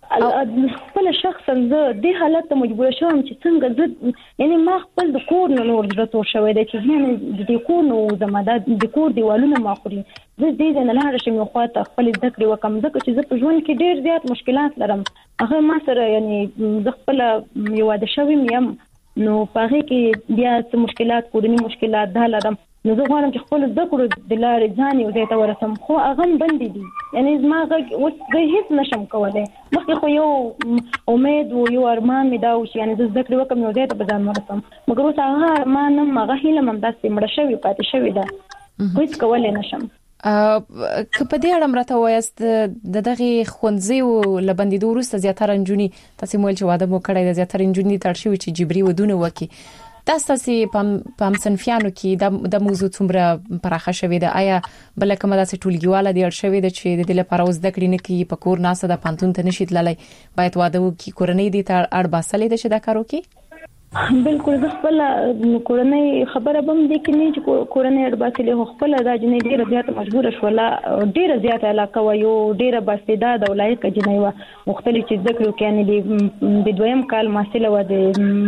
خپل شخصا زه د حالت ته مجبور شوم چې څنګه زه یعنی ما خپل د کور نه نور درته شوې ده چې یعنی د کور نو زمادات د کور دیوالونه ما خوري زه دې نه لاره شم خو ته خپل ذکر وکم ځکه چې زه په ژوند کې ډېر زیات مشکلات لرم هغه ما سره یعنی زه خپل یو واده شوم یم نو پاره کې بیا څه مشکلات کورنی مشکلات ده لرم نو زه غواړم چې خپل ذکر د لارې ځان یو ځای ته ورسم خو هغه بند دي یعنی زما غږ اوس زه هیڅ نشم کولای مخکې خو یو امید او یو ارمان مې دا و چې یعنی زه ذکر وکم یو ځای ته به ځان ورسم مګر اوس هغه ارمان هم هغه هیله هم داسې مړه شوې پاتې شوې ده هیڅ کولای نشم که په دې اړه مرته وایست د دغه خونځي او لبندې دوروسته زیاتره انجونی تاسو مول چې واده مو کړی د زیاتره انجونی ترشي چې جبري ودونه وکي تاسو سي پم پم سنفیانو کې د موضوع څومره پراخه شوې ده آیا بل کومه داسې ټولګیواله دی شوې ده چې د دې لپاره اوس د کړي نه کې په کور ناسه د پانتون ته نشي تللی باید واده وکي کورنۍ دي ته اړ باسلې ده چې دا کار وکي بالکل زه خپل کورنۍ خبره بم دي کې نه چې کورنۍ اړباسلې هو خپل د جنې ډیره زیات مجبور شوله ډیره زیات علاقه و یو ډیره باستعداد او لایق جنې و مختلف چې ذکر وکړي د دویم کال محصله و د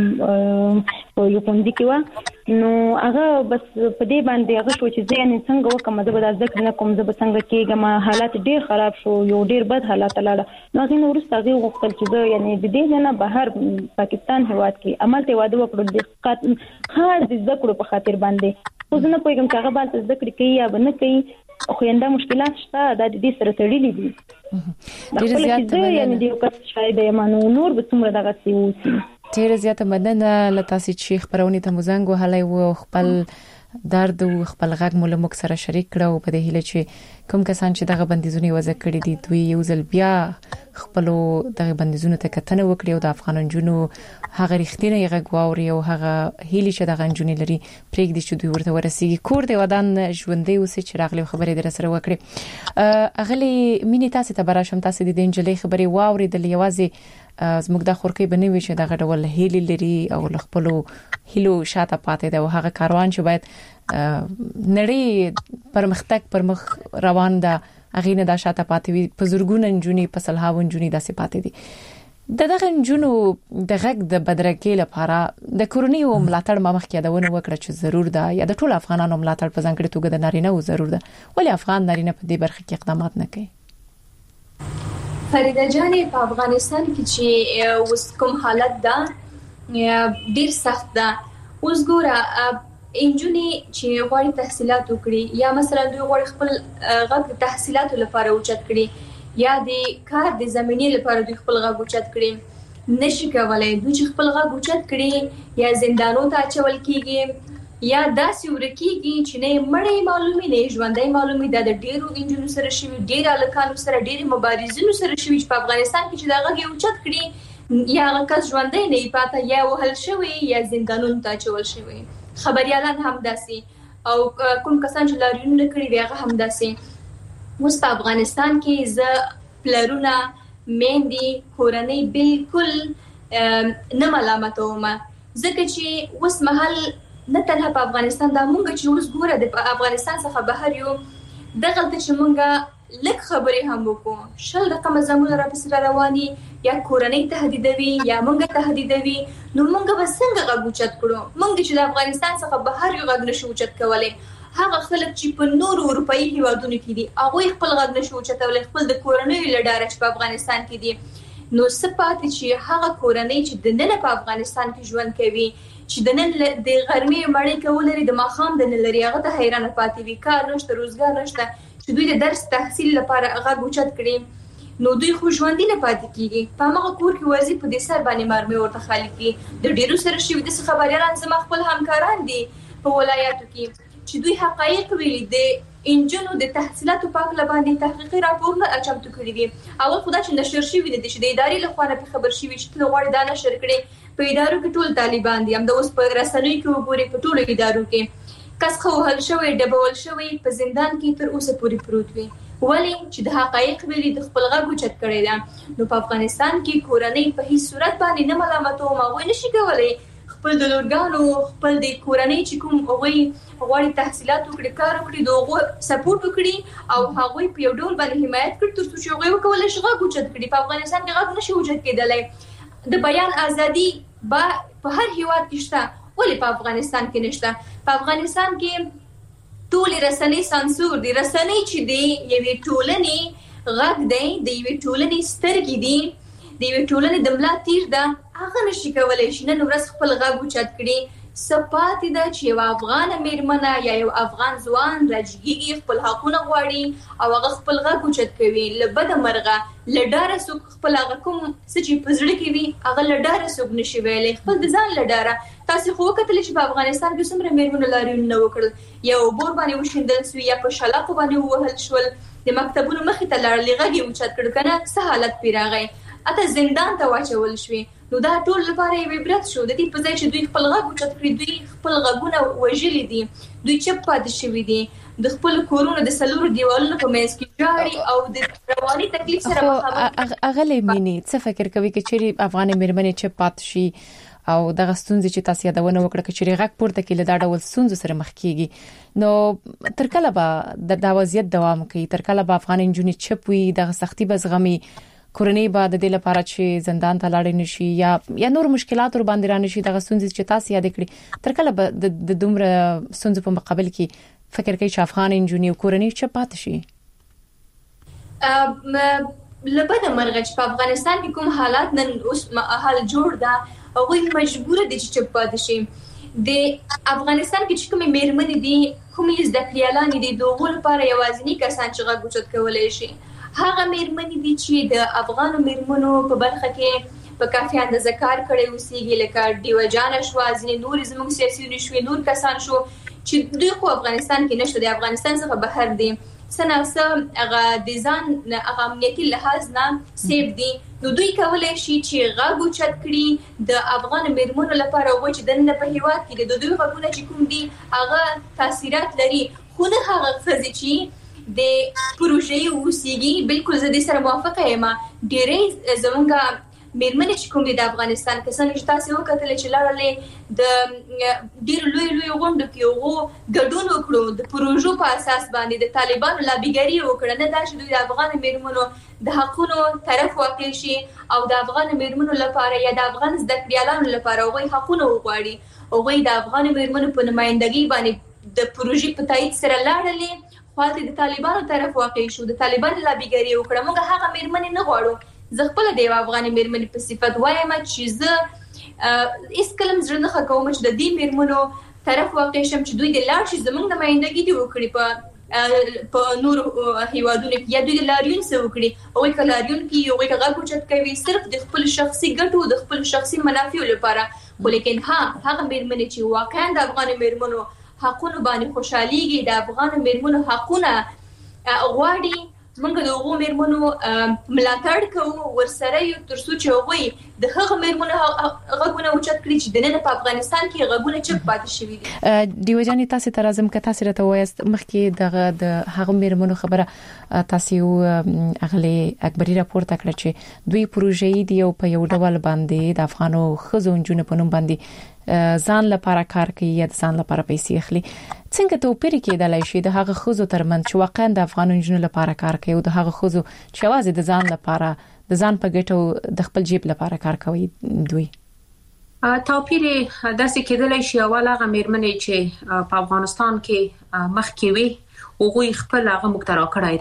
یو پوندې کې و نو هغه بس په دې باندې هغه شو چې زه نه څنګه وکم زه به د ذکر نه کوم زه به څنګه کېږم حالات ډیر خراب شو یو ډیر بد حالات لاړه نو غوښنه ورسته هغه وختل چې زه یعنی د دې نه بهر پاکستان هواد کې عمل ته واده وکړل د خاص د ذکر په خاطر باندې خو زه نه پوهیږم چې هغه باندې ذکر کوي یا نه کوي خو انده مشکلات شته د دې سره تړلې دي ډیر زیات یعنی د یو کس شاید یمنو نور به څومره دغه سی وسی ډیر زیات مننه لتاسي چې خبرونه ته مزنګ وهلای و خپل درد او خپل غږ مول مک سره شریک کړو په دې هله چې کوم کسان چې دغه بندیزونه وځ کړی دي دوی یو ځل بیا خپل دغه بندیزونه ته کتنه وکړي او د افغان جنونو هغه رښتینی غږ واوري او هغه هیلي چې دغه جنونی لري پرېږدي چې دوی ورته ورسیږي کور دی ودان ژوندې اوسې چې راغلي خبرې در سره وکړي اغلی مینی تاسو ته براشم تاسو د دې انجلۍ خبرې واوري د لیوازي زموږ د خورکې بنوي چې دغه ډول هیلي لري او خپل هیلو شاته پاتې ده او هغه کاروان چې باید نړۍ پرمختګ پرمخ روان ده اغه نه د شاته پاتې وي په زورګون انجونی په سلهاو انجونی داسې پاتې دي د دغه انجونو د غږ د بدرګۍ لپاره د کورنۍ او ملاتړ مخ کې دونه وکړه چې ضرور ده یا د ټول افغانانو ملاتړ په ځانګړي توګه د نارینه او ضرور ده ولی افغان نارینه په دې برخه کې اقدامات نه کوي فریده جانې په افغانستان کې چې اوس کوم حالت ده ډیر سخت ده اوس ګوره انجونی چې غواړي تحصیلات وکړي یا مثلا دوی غواړي خپل غږ د تحصیلاتو لپاره اوچت کړي یا د کار د زمینې لپاره دوی خپل غږ اوچت کړي نشي کولای دوی چې خپل غږ اوچت کړي یا زندانو ته اچول کیږي یا داسې ورکیږي چې نه مړې معلومي نه ژوندۍ معلومي د ډیرو انجونو سره شوی ډیر الکانو سره ډیر مبارزینو سره شوی چې په افغانستان کې چې دا غږ اوچت کړي یا هغه کس ژوندۍ نه پاته یا وهل شوی یا زندانونو ته اچول شوی خبريالان هم داسې او کوم کسان چې لاریون کړی دی هغه هم داسې اوس په افغانستان کې ز پلرونه میندې کورنۍ بالکل نه ملامتوم ځکه چې اوس محل نه تنها په افغانستان دا مونږ چې اوس ګوره د افغانستان څخه بهر یو دغه چې مونږه لک خبرې هم وکړو شل رقم زموږ را پسې رواني یا کورنۍ تهدیدوي یا مونږ تهدیدوي نو مونږ به څنګه غږ اوچت کړو مونږ چې د افغانستان څخه بهر یو غږ نشو اوچت کولای هغه خلک چې په نورو اروپאי هیوادونو کې دي هغه خپل غږ نشو اوچتولای خپل د کورنۍ لډاره چې په افغانستان کې دي نو سپات چې هغه کورنۍ چې د نن په افغانستان کې ژوند کوي چې د نن د غرمې مړې کولري د ماخام د نن لري هغه ته حیران پاتې وي کار نشته روزګار نشته چې دوی د درس تحصیل لپاره هغه اوچت کړي نو دوی خو ژوندۍ نه پاتې کیږي په هغه کور کې وظیفه په دې سر باندې مرمه ورته خالق دي د ډیرو سره شي د خبريالان زما خپل همکاران دي په ولایاتو کې چې دوی حقایق ویلي د انجنونو د تحصیلاتو په اړه باندې تحقیقي راپورونه اچمتو کړی دي اول خدای چې نشر شي وي د ادارې لخوا نه خبر شي چې له غوړ دانه نشر کړي په ادارو کې ټول طالبان دي هم د اوس په رسنیو کې وګوري په ټولو ادارو کې کس خو هل شوی ډبول شوی په زندان کې تر اوسه پوری پروت وي ولی چې د حقایق ویلي د خپل غږ اوچت کړی ده نو په افغانستان کې کورنۍ په هیڅ صورت باندې نه ملامتوم او نشي کولای خپل د لورګانو خپل د کورنۍ چې کوم هغه غواړي تحصیلات وکړي کار وکړي دغه سپورټ وکړي او هغه په یو ډول باندې حمایت کړي ترڅو چې هغه وکولای شي غږ اوچت کړي. په افغانستان کې غږ نشي اوچت کېدلی. د بیان ازادي با په هر هیواد کې شته ولې په افغانستان کې نشته؟ په افغانستان کې ټول رسنۍ سانسور دي. رسنۍ چې دی یوې ټولنې غږ دی د یوې ټولنې سترګې دي د یوې ټولنې د ملا تیر ده هغه نشي کولای شي نن ورځ خپل غږ اوچت کړي. سپاتې ده چې یو افغان میرمنه یا یو افغان ځوان راجګيږي خپل حقونه غواړي او هغه خپل غږ اوچت کوي لبده مرغه لډاره سوق خپل هغه کوم چې پزړه کې وي هغه لډاره سوق نشي ویلي خپل د ځان لډاره. تاسو خو کتل چې په افغانستان کې څومره میرمنو لاریون نه وکړل یو بور باندې وشندل سو یا په شلاق باندې وهل شول د مکتبونو مخې ته لاړل غږ اوچت کړ کنه څه حالت پیراغی اته زندان ته واچول شوی. نو دا ټول لپاره یو عبرت شو د دې په ځای چې دوی خپل غږ اوچت کړی دوی خپل غږونه وژلي دي دوی چپ پاتې شوي دي د خپل کورونو د سلورو دیوالونو په منځ کې جاړي او د رواني تکلیف سره مخامخ. اغلی مینی څه فکر کوي چې چیرې افغان میرمنې چپ پات شي او دغه ستونزې چې تاسو یادونه وکړه چې غږ پورته کې له دا ډول ستونزو سره مخ کیږي نو تر کله به د وضعیت دوام کوي؟ تر کله به افغان انجونې چپ وي دغه سختي به زغمي کورنۍ به د دې لپاره چې زندان ته لاړ نشي یا یا نور مشکلات ور باندې را نشي دغه ستونزې چې تاسو یاد کړی تر کله به د دومره ستونزو په مقابل کې فکر کوي چې افغان انجونې او کورنۍ چپ پات شي؟ لبده مرغه چې په افغانستان کې کوم حالات نن اوس حال جوړ ده هغه مجبور دي چې چپ پات شي. د افغانستان کې چې کوم میرمنې دي کومې زده کړیالان دي دوه لپاره یوازینی کسان چې غږ اوچت کولای شي هغه میرمنې دي چې د افغان میرمنو په برخه کې په کافي اندازه کار کړی اوسېږي لکه دیو جان شو ځینې نور زموږ سیاسي نشوي نور کسان شو چې دوی خو افغانستان کې نشته د افغانستان څخه بهر دي سناسه هغه د ځان هغه امنیتي لحاظ نه سیف دي نو دوی کولای شي چې غږ اوچت کړي د افغان میرمنو لپاره او چې د نن په هیواد کې د دوی غږونه چې کوم دي هغه تاثیرات لري خو نه هغه ځکه چې د پروژې اوسېږي. بالکل زه دې سره موافقه یم ډېرې زمونږ میرمنې چې کوم دي د افغانستان کسان چې تاسو وکتل چې لاړلې د ډېر لوی لوی غونډو کې وو ګډون وکړو د پروژو په اساس باندې د طالبانو لابیګری وکړه نه دا چې دوی د افغان میرمنو د حقونو طرف واقع شي او د افغان میرمنو لپاره یا د افغان زده کړیالانو لپاره هغوی حقونه وغواړي هغوی د افغان میرمنو په نمائندګۍ باندې د پروژې په تایید سره لاړلې خپل د طالبانو طرف واقع شو د طالبانو لابیګری وکړه موږ هغه میرمنې نه غواړو. زه خپل د افغان میرمنې په صفت وایم چې زه اس کلم زړه نه کوم چې د دې میرمنو طرف واقع شم چې دوی د لاړ شي زمونږ نمائندګي دی وکړي په په نور هیوادونو کې یا دوی د لاریون سره وکړي او که لاریون کې یو غږ اوچت کوي صرف د خپل شخصي ګټو د خپل شخصي منافع لپاره خو لیکن ها هغه میرمنې چې واقعا د افغان میرمنو حقونه باندې خوشاليږي د افغان میرمنو حقونه غواړي موږ د هغو میرمنو ملاتړ کوو ورسره یو ترڅو چې هغوی د هغه میرمنو غږونه اوچت کړي چې د نن په افغانستان کې غږونه چپ پاتې شوي دي. دیو جانې تاسو ته راځم که تاسو راته وایاست مخکې دغه د هغه میرمنو خبره تاسو اغلی اکبري راپور تکړه چې دوی پروژې دی او په یو ډول باندې د افغانو خزو انجونې په نوم باندې ځان لپاره کار کوي یا ځان لپاره پیسې اخلي. څنګه توپیر کېدلای شي د هغه خزو ترمنځ چې واقعا د افغان انجونو لپاره کار کوي او د هغه خزو چې واځي د ځان لپاره د ځان په ګټو د خپل جیب لپاره کار کوي دوی؟ توپیر داسې کېدلای شي اول هغه میرمنې چې په افغانستان کې مخکې وي هغوی خپل هغه مخترع کړای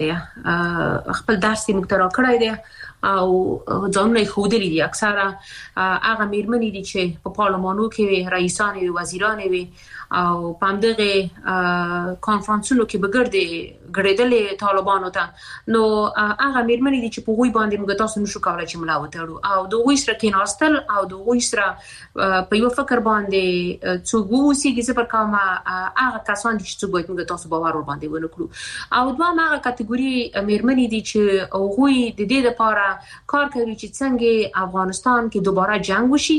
دی خپل درس مخترع کړای دی او ځانونه خودلی دي اکثره هغه میرمنې دي چې په پارلمانو کې رئیسان وي وزیران وي او پامدغه کانفرنسونو کې بغړدي غړېدلې طالبانو ته نو هغه میرمنې دي چې په غوي باندې موږ تاسو نشو کولای چې ملا وتړو او د غوي سره کې ناستل او د غوي سره په یو فکر باندې څو وسیږي چې پر کومه هغه کسان دي چې څو موږ تاسو باور ور باندې ونکړو او دوه هغه کټګوري میرمنې دي چې غوي د دې لپاره کار کوي چې څنګه افغانستان کې دوباره جنگ وشي،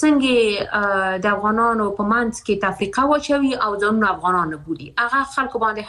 څنګه د افغانانو په منځ کې تفریقه واچوي او ځانونه افغانان بولي. هغه خلکو باندې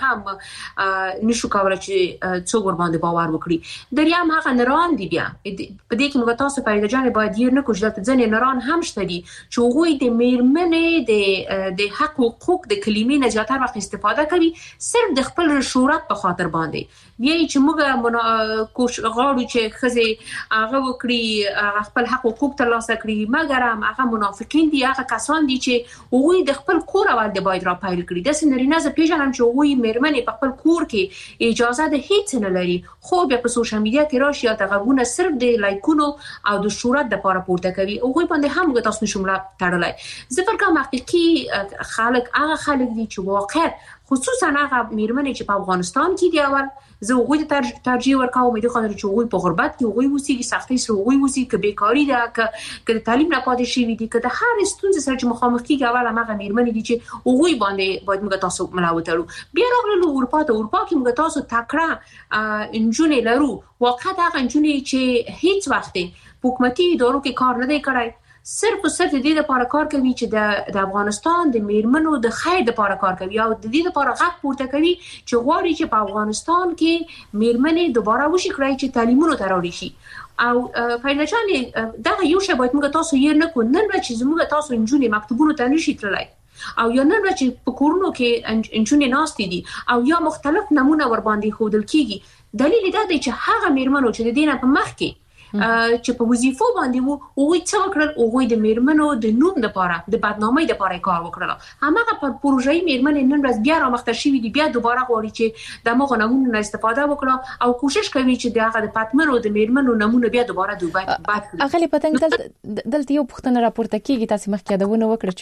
هم نشو کولای چې څوک ور باندې باور وکړي. دریم هغه نران دي، بیا په دې کې موږ تاسو په جان باید یې نه کوجلت ځنې نران هم شته دي چې هغوی د میرمنې د د حق او حقوق د کلمې نه زیاتره وخت استفاده کوي صرف د خپل شهرت په خاطر باندې. وایي چې موږ کوش غواړو چې خزه هغه وکړي خپل حق او حقوق ترلاسه کړي، مګر هم هغه منافقین دي، هغه کسان دي چې هغوی د خپل کور اول د باید را پایل کړي. د سنرینه ز پیژنم چې هغوی میرمنې په خپل کور کې اجازه د هیڅ نه لري، خو بیا په سوشل میډیا کې راشي او دغه صرف د لایکونو او د شهرت د لپاره پورته کوي. هغوی باندې هم غو تاسو نشم تړلای. زه فکر کوم حقيقي خلک هغه خلک دي چې واقع خصوصا هغه میرمنې چې په افغانستان کې دی اول زه هغوی ته ترجیح ورکوم د خاطر چې هغوی په غربت کې هغوی وسیږي، سختۍ سره هغوی وسیږي، که بیکاری ده، که که تعلیم نه پاتې شي دي، که د هر ستونزې سره چې مخامخ کیږي اول هغه میرمنې دي چې هغوی باندې باید موږ تاسو ملاوتړو. بیا راغلو اروپا ته، اروپا کې موږ تاسو تکړه انجونې لرو، واقعا هغه انجونې چې هیڅ وخت په حکومتي ادارو کې کار نه دی کړی، صرف او صرف د دې لپاره کار کوي چې د د افغانستان د میرمنو د خیر لپاره کار کوي او د دې لپاره غږ پورته کوي چې غواړي چې په افغانستان کې میرمنې دوباره وشي کړی چې تعلیمونو ته راوړي شي. او فایده جان دا یو شی باید موږ تاسو یې نه کو نن چې موږ تاسو انجونې مکتبونو ته نشي تللی او یا نن چې په کورونو کې انجونې ناستې دي او یا مختلف نمونه ور باندې خودل کیږي. دلیل دا دی چې هغه میرمنو چې د دینه په مخ کې چې په وظیفو باندې وو او څه وکړل، او د میرمنو د نوم لپاره د بدنامۍ لپاره کار وکړل. همغه په پروژې میرمنې نن ورځ بیا رامخته شي دي، بیا دوباره غواړي چې د مغه نمونه استفاده وکړي او کوشش کوي چې دغه د پاتمنو د میرمنو نمونه بیا دوباره دوباره باد کړي. اغلی پتنګ دلته دلته یو پښتنه راپورته کیږي تاسو مخکې یادونه وکړه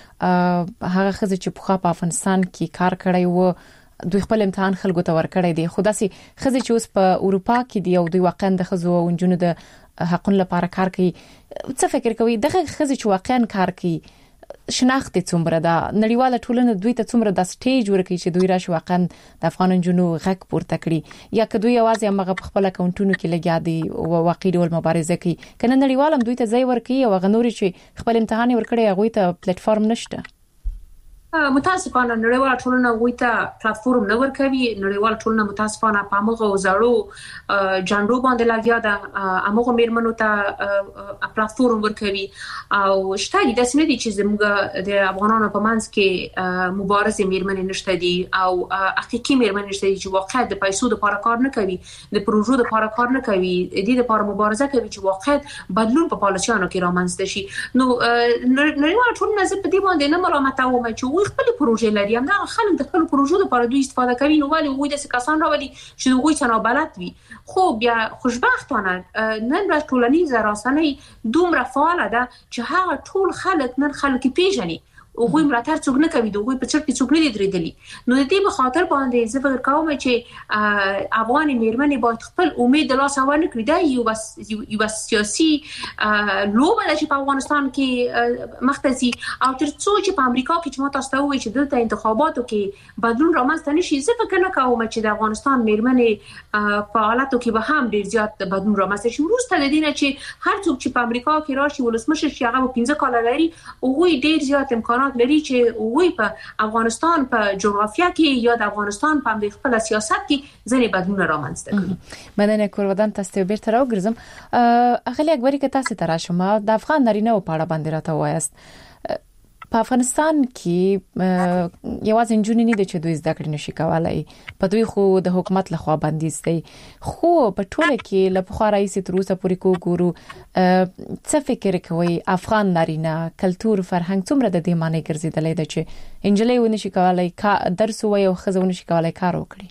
چې هغه خزه چې په خاپ افغانستان کې کار کړی وو دوی خپل امتحان خلکو ته ورکړی دی، خو داسې خزه چې اوس په اروپا کې دی او دوی واقعا د خزو او انجونو د حقوقو لپاره کار کوي. څه فکر کوي دغه خزه چې واقعا کار کوي شناخت څومره ده، نړیواله ټولنه دوی ته څومره د سټیج ورکړي چې دوی راشي واقعا د افغان انجونو غږ پورته کړي، یا که دوی یوازې هغه په خپل اکاونټونو کې لګیا دي او واقعي ډول مبارزه کوي، کنه نړیوالم دوی ته ځای ورکړي او غنوري چې خپل امتحان ورکړي هغه ته پلیټ فارم نشته. متاسفانه نړیواله ټولنه وایي ته پلیټفارم نه ورکوي. نړیواله ټولنه متاسفانه په موږ زړو جاندو باندې لګیا ده، هغه میرمنو ته پلیټفارم ورکوي او شته دي د سمې دي چې زموږ د افغانانو په منځ کې مبارزه میرمنې نشته دي او حقيقي میرمنې نشته دي چې واقعا د پیسو لپاره کار نه کوي، د پروژو لپاره کار نه کوي، د دې لپاره مبارزه کوي چې واقعا بدلون په پالیسیانو کې رامنځته شي. نو نړیواله ټولنه زه په دې باندې نه ملامتوم چې خپل پروژې لري، هم دا خلک د خپل پروژو لپاره دوی استفاده کوي، نو ولې وای د کسان راولي چې دوی څنګه بلد وي. خو بیا خوشبختانه نن ورځ ټولنیز رسنۍ دومره فعاله ده چې هغه ټول خلک نن خلک پیژني او غوي ملاتړ څوک نه کوي، دوی په چرته څوک نه درېدلی. نو د دې په خاطر باندې زه فکر کوم چې افغان میرمنې باید خپل امید د لاس ور نه کړي. دا یو بس یو سیاسي لوبه ده چې په افغانستان کې مختزي او تر څو چې په امریکا کې چې ما تاسو ته وایي چې دلته انتخاباتو کې بدلون رامنځته نشي، زه فکر نه کوم چې د افغانستان میرمنې په حالاتو کې به هم ډیر زیات بدلون رامنځته شي. وروسته د دې نه چې هر څوک چې په امریکا کې راشي ولسمشر شي هغه پنځه کاله لري او غوي ډیر زیات امکانات لري چې وای په افغانستان په جغرافیا کې یا د افغانستان په خپل سیاست کې ځنې بدلون رامنځته کړي. مننه کورودان تاسو بیرته راوګرځم. اغلی اکبری که تاسو تراشم د افغان نارینه په اړه باندې راته وایست. په افغانستان کې یوازې انجونې نه دي چې دوی زده کړې نشي کولای، په دوی خو د حکومت لخوا بندیز دی، خو په ټوله کې له پخوا راځي تر اوسه پورې کو ګورو. څه فکر کوي افغان نارینه کلچر فرهنګ څومره د دې معنی ګرځیدلې ده چې انجلۍ ونه شي کولای درس وایي او ښځه ونه شي کولای کار وکړي؟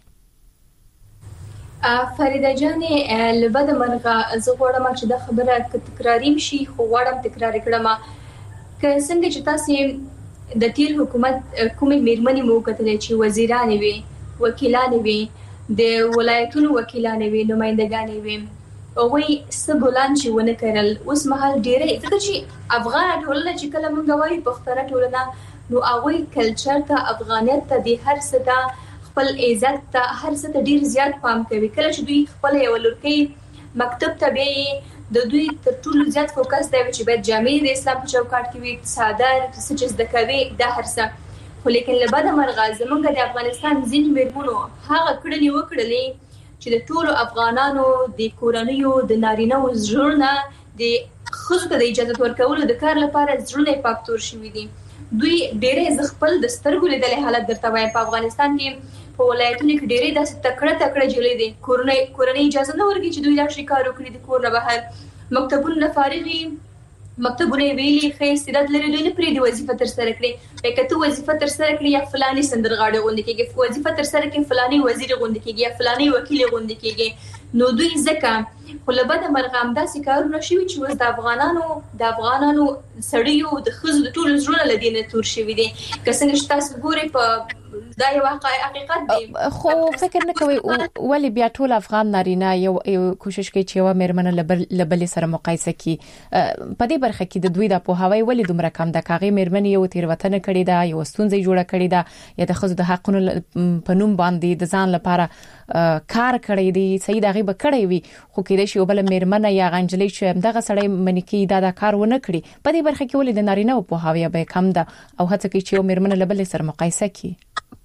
فریده جانې لبد مرغه زه غواړم چې دا خبره تکراریم شي، خو غواړم تکرار کړم که څنګه چې تاسو د تیر حکومت کومې میرمنې مو کتلې چې وزیرانې وي، وکیلانې وي، د ولایتونو وکیلانې وي، نمائندګانې وي، هغوی څه بولان چې ونه کړل. اوس مهال ډېرې ځکه چې افغان ټولنه چې کله موږ وایو پښتنه ټولنه نو هغوی کلچر ته، افغانیت ته، د هر څه ته، خپل عزت ته، هر څه ته ډېر زیات پام کوي. کله چې دوی خپل یو لورکۍ مکتب ته د دوی تر ټولو زیات فوکس دی چې باید جامع د اسلام په چوکاټ کې وي، ساده څه چې زده کوي دا هر څه. خو لیکن له بده مرغه زمونږ د افغانستان ځینې میرمنو هغه کړنې وکړلې چې د ټولو افغانانو د کورنیو د نارینه‌و زړونه د ښځو ته د اجازه ورکولو د کار لپاره زړونه پاک تور شوي دي. دوی ډېرې ز خپل د سترګو لیدلې حالت درته وایم په افغانستان کې په ولایتونو کې ډېرې داسې تکړه تکړه جلې دي کورنۍ کورنۍ اجازه نه ورکړي چې دوی لاړ شي کار وکړي د کور نه بهر. مکتبونه فارغي مکتبونه ویلي ښه استعداد لري دوی نه پرېږدي وظیفه ترسره کړي. که ته وظیفه ترسره کړي یا فلاني سندرغاړی غونډې کېږي، وظیفه ترسره کړي فلاني وزیر غونډې کېږي یا فلاني وکیل غونډې کېږي، نو دوی ځکه خو له بده مرغه همداسې کارونه شوي چې اوس د افغانانو د افغانانو سړیو د ښځو د ټولو زړونه له دې نه تور شوي دي. که څنګه چې تاسو ګورئ په دا یو حقیقت دی. خو فکر نه کوي ولې بیا ټول افغان نارینه یو کوشش کوي چې یو میرمنه لبلې سره مقایسه کړي. په دې برخه کې د دوی د پوهاوی ولې دومره کم ده؟ کاغه میرمنې یو تیروتنه کړې ده، یو ستونزه جوړه کړې ده، یا د ښځو د حقونو په نوم باندې د ځان لپاره کار کړی دی، صحیح دغه به کړی وي، خو کېدای شي بل میرمنه یا غنجلې چې دغه سړی منکی دا د کار ونه کړي. په دې برخه کې ولې د نارینه په هاوی به کم ده او هڅه کوي چې یو میرمنه لبل سره مقایسه کړي؟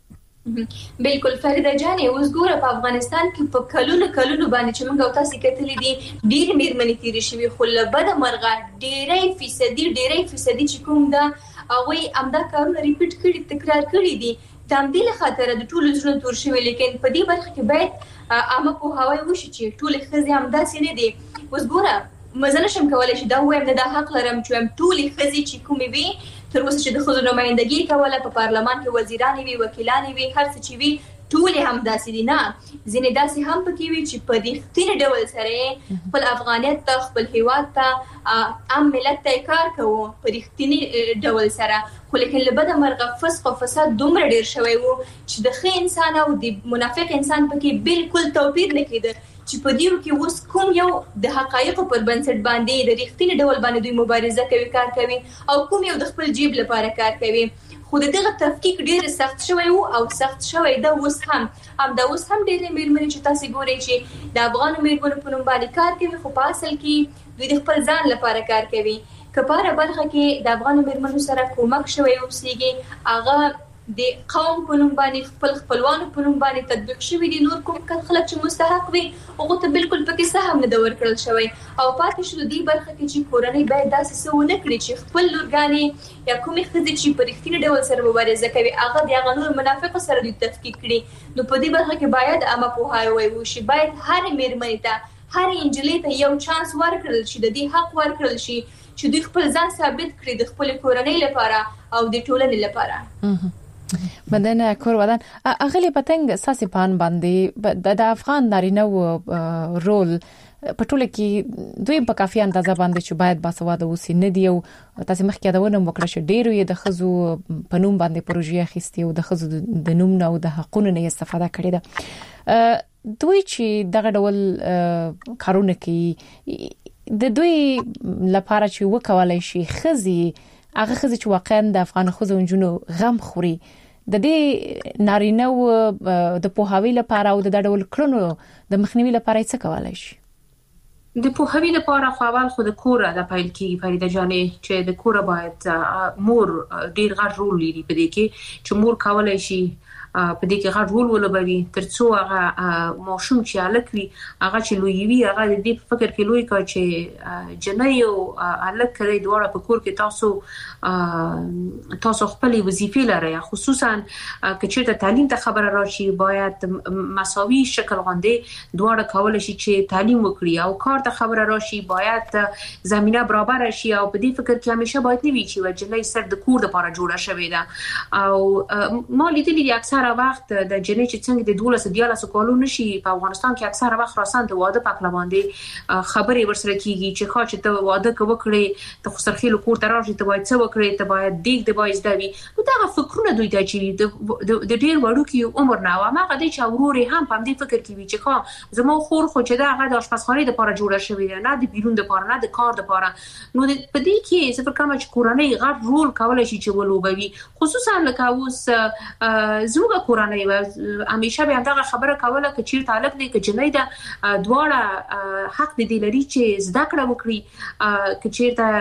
بالکل فریده جان، اوس ګوره په افغانستان کې په کلونو کلونو باندې چې موږ او تاسو کتلې دي ډېر میرمنې تیرې شوي، خو له بده مرغه ډېرې فیصدي ډېرې فیصدي چې کوم ده هغه امدا کارونه ریپیټ کړي تکرار کړي دي. تم دې له خاطر د ټولو زړه تور شوی، لیکن په دې برخه کې باید عامه پوهاوی وشي چې ټول ښځې هم داسې نه دي. اوس ګوره مزه نشم کولای چې دا وایم نه دا حق لرم چې هم ټول ښځې چې کومې وي تر اوسه چې د ښځو نمائندګي کوله په پارلمان کې وزیران وي وکیلان وي هر څه چې وي ټول هم داسې دي. نه ځینې داسې هم پکې وي چې په رښتیني ډول سره خپل افغانیت ته خپل هیواد ته عام ملت ته کار کوي په رښتیني ډول سره، خو لیکن له بده مرغه فسق او فساد دومره ډیر شوی وو چې د ښه انسان او د منافق انسان پکې بالکل توپیر نه کېده چې په دیو کې اوس کوم یو د حقایقو پر بنسټ باندې د رښتینی ډول باندې دوی مبارزه کوي کار کوي او کوم یو د خپل جیب لپاره کار کوي. خو دغه تفکیک ډیر سخت شوی وو او سخت شوی دا اوس هم هم دا اوس هم ډیر میرمنې چې تاسو ګورئ چې د افغان میرمنو په نوم باندې کار کوي، خو په اصل کې دوی د خپل ځان لپاره کار کوي. کپاره برخه کې د افغان میرمنو سره کومک شوی اوسېږي هغه د قوم په نوم باندې خپل خپلوانو په نوم باندې تطبیق شوی دي. نور کوم خلک چې مستحق وي هغه ته بالکل پکې سهم نه دور کړل شوی او پاتې شو دې برخه کې چې کورنۍ باید داسې څه ونه کړي چې خپل لورګانې یا کومې ښځې چې په رښتیني ډول سره مبارزه کوي هغه د هغه نور منافقو سره دوی تفکیک کړي. نو په دې برخه کې باید عامه پوهاوی وشي، باید هر میرمنې ته هر انجلۍ ته یو چانس ورکړل شي، د دې حق ورکړل شي چې دوی خپل ځان ثابت کړي د خپل کورنۍ لپاره او د ټولنې لپاره. بدن کور ودان اغلی پتنګ ساسي پان باندې د افغان نارینه و رول په ټوله کې دوی په کافي اندازه باندې چې باید باسواده اوسي نه دی او تاسو مخکې دا ونه وکړه چې ډیرو یې د خزو په نوم باندې پروژې اخیستي او د خزو د نوم نه او د حقوقو نه استفاده کړې ده. دوی چې دغه ډول کارونه کوي د دوی لپاره چې وکولای شي خزي هغه خزي چې واقعا د افغان خزو جنونو غم خوري د دې نارینه و د پوهاوی لپاره او د ډول کړنو د مخنیوي لپاره څه کولای شي؟ د پوهاوی لپاره خو اول خو د کور د پایل کې فریده جانې چې د کور باید مور ډیر غټ رول لري په دې کې چې مور کولای شي په دې کې غټ رول ولوبوي ترڅو هغه ماشوم چې الکري هغه چې لوی وي هغه د دې فکر کې لوی کا چې جنۍ او الک کړي دواړه په کور کې تاسو تاسو خپل وظیفې لري، خصوصا که چیرته تعلیم ته خبره راشي باید مساوي شکل غونډه دواړه کول شي چې تعلیم وکړي او کار ته خبره راشي باید زمينه برابر شي او په دې فکر کې همیشه باید نه وي چې جنۍ سر د کور لپاره جوړه شوې ده. او ما لیدلې دي اکثر وخت د جنې چې څنګه د دولس دیالس کالو نشي په افغانستان کې اکثر وخت راسان د واده پکله باندې خبرې ورسره کیږي چې خا چې ته واده وکړې ته خسرخیل کور ته راځي ته باید څه وکړې ته باید دیګ د باید دوی نو دا فکرونه دوی ته چې د ډیر وړو کې عمر نه و ما غدي چې اوروري هم په دې فکر کې وي چې خا زمو خور خو چې دا هغه د آشپزخانه لپاره جوړه شوې نه د بیرون لپاره نه د کار لپاره نو په دې کې صفر کوم چې کورنۍ غټ رول کولای شي چې ولوبوي خصوصا لکه اوس زمو زموږ کورنۍ و همیشه به همدغه خبره کوله چې چیر طالب دی چې جنۍ ده دواړه حق دي لري چې زده کړه وکړي چې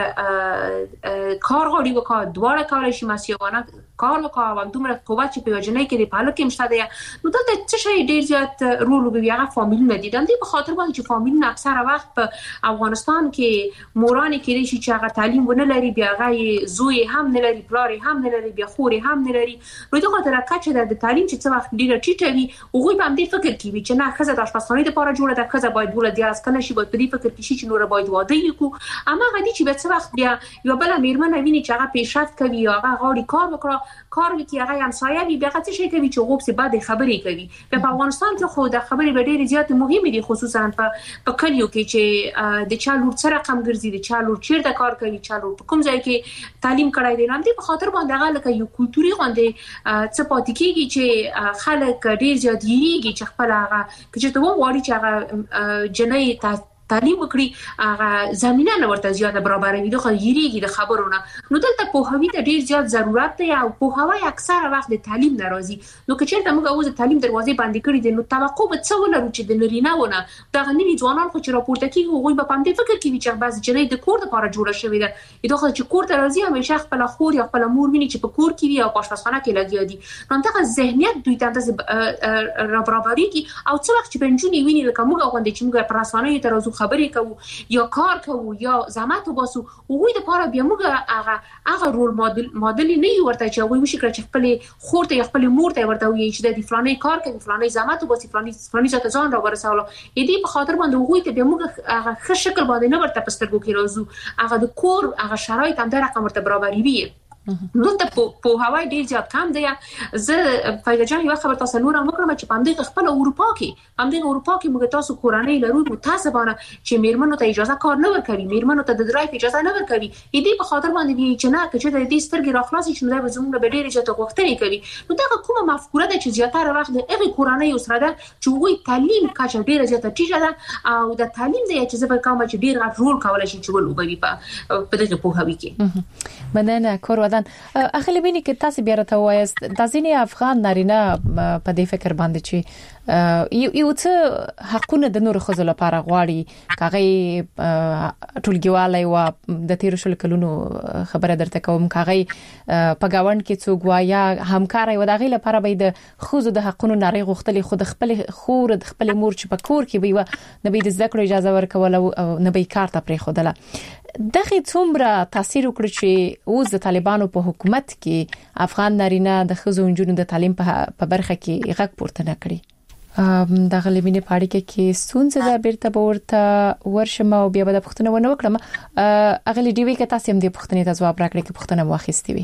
چیرته کار غوړي وکړي دواړه کولای شي مسیوانه کار وکړي او دومره قوت چې په جنۍ کې دی په لکه مشته دی نو دلته څه شي ډیر زیات رول لوبوي هغه فامیل نه دي د دې په خاطر باندې چې فامیل اکثره وخت په افغانستان کې موران کې شي چې هغه تعلیم ونه لري بیا هغه زوی هم نه لري پلار هم نه لري بیا خور هم نه لري نو دغه تر کچه د تعلیم چې څه وخت ډیره ټیټه وي او غوي په دې فکر کوي چې نه خزه د اشپزخانه لپاره جوړه ده خزه باید ولادت یاس کنه شي باید په دې فکر کې شي چې نور باید واده وکړو اما غدي چې به څه وخت بیا یو بل میرمن ویني چې هغه پیشرفت کوي او هغه غوړي کار وکړي کار وکړي هغه هم سایه وي بیا څه شي کوي چې غوب سي بعد خبرې کوي په افغانستان کې خو د خبرې ډېرې زیات مهمه دي خصوصا په په کلیو کې چې د چا لور سره رقم ګرځي د چا لور چیرته کار کوي چا لور په کوم ځای کې تعلیم کړای دی نو دې په خاطر باندې هغه لکه یو کلتوري غونډه څه پاتې کیږي چې خلک ډېر زیات یېږي چې خپل هغه چې ته وغواړي چې هغه جنۍ تعلیم وکړي هغه زمينه نه ورته زیاته برابروي دغه یریږي د خبرونه نو دلته په هوی ته ډیر زیات ضرورت دی او په هوای اکثره وخت د تعلیم ناراضي نو که چېرته موږ اوس تعلیم دروازې باندې کړې دي نو توقع به څه ولرو چې د نرینهونه دغه نوي ځوانان خو چې راپورته کیږي هغوی به په دې فکر کوي چې بعض جنۍ د کور لپاره جوړه شوې ده دغه چې کور ته راځي همیشه خپل خور یا خپل مور ویني چې په کور کې وي او په آشپزخانه کې لګیا دي نو دغه ذهنیت دوی ته د برابرۍ کی او څو وخت چې بنجونی ویني لکه موږ غونډه چې موږ پر رسنیو ته راځو خبرې کوو یا کار کوو یا زحمت وباسو وګوي د پاره بیا موږ هغه هغه رول ماډل ماډل نه یو ورته چې وګوي شي چې خپل خور ته خپل مور ته ورته وي چې د فلانه کار کوي فلانه زحمت وباسي فلانه فلانه ځکه ځان را ورساله دې په خاطر باندې وګوي ته بیا موږ هغه ښه شکل باندې نه ورته پسترګو کې راځو هغه د کور هغه شرایط هم د رقم ورته برابرۍ وي نو ته په هوای ډیر زیات کم دی زه فایده جان یو خبر تاسو نور هم وکړم چې پام دې خپل اروپا کې پام دې اروپا کې موږ تاسو کورانه لرو متاسفانه چې میرمنو ته اجازه کار نه ورکوي میرمنو ته د درایف اجازه نه ورکوي دې په خاطر باندې چې نه چې د دې سترګې راخلاصي چې نو د زموږ به ډیر زیات غوښتنې کوي نو دا کومه مفکوره ده چې زیاتره وخت د هغه کورانه یو سره ده چې وایي تعلیم کچه ډیر زیات ټیټه ده او د تعلیم دی چې زبر کوم چې ډیر غټ رول کولای شي چې ولوبوي په په دغه په هوی کې مننه کور ودان اخلي بینی کې تاسو بیا راته وایست د ځینې افغان نارینه په دې فکر باندې چې یو یو څه حقونه د نور خزو لپاره غواړي کاغی ټولګیواله او د تیر شل کلونو خبره درته کوم کاغی په گاوند کې څوک وایا همکاري و دغه لپاره به د خزو د حقونو ناری غوښتلې خود خپل خور د خپل مور چې په کور کې وي و نه به د ذکر اجازه ورکول او نه به کار ته پرې خودله دغه څومره تاثیر وکړ چې اوس د طالبانو په حکومت کې افغان نارینه د خزو انجونو د تعلیم په برخه کې غږ پورته نکړي د غلیبینه پاړی کې سونځه د بیرته ورته ورشم او بیا د پښتنه ونه وکړم اغلی دی وی کې تاسو هم د پښتنې ته جواب راکړي کې پښتنه واخیستي وي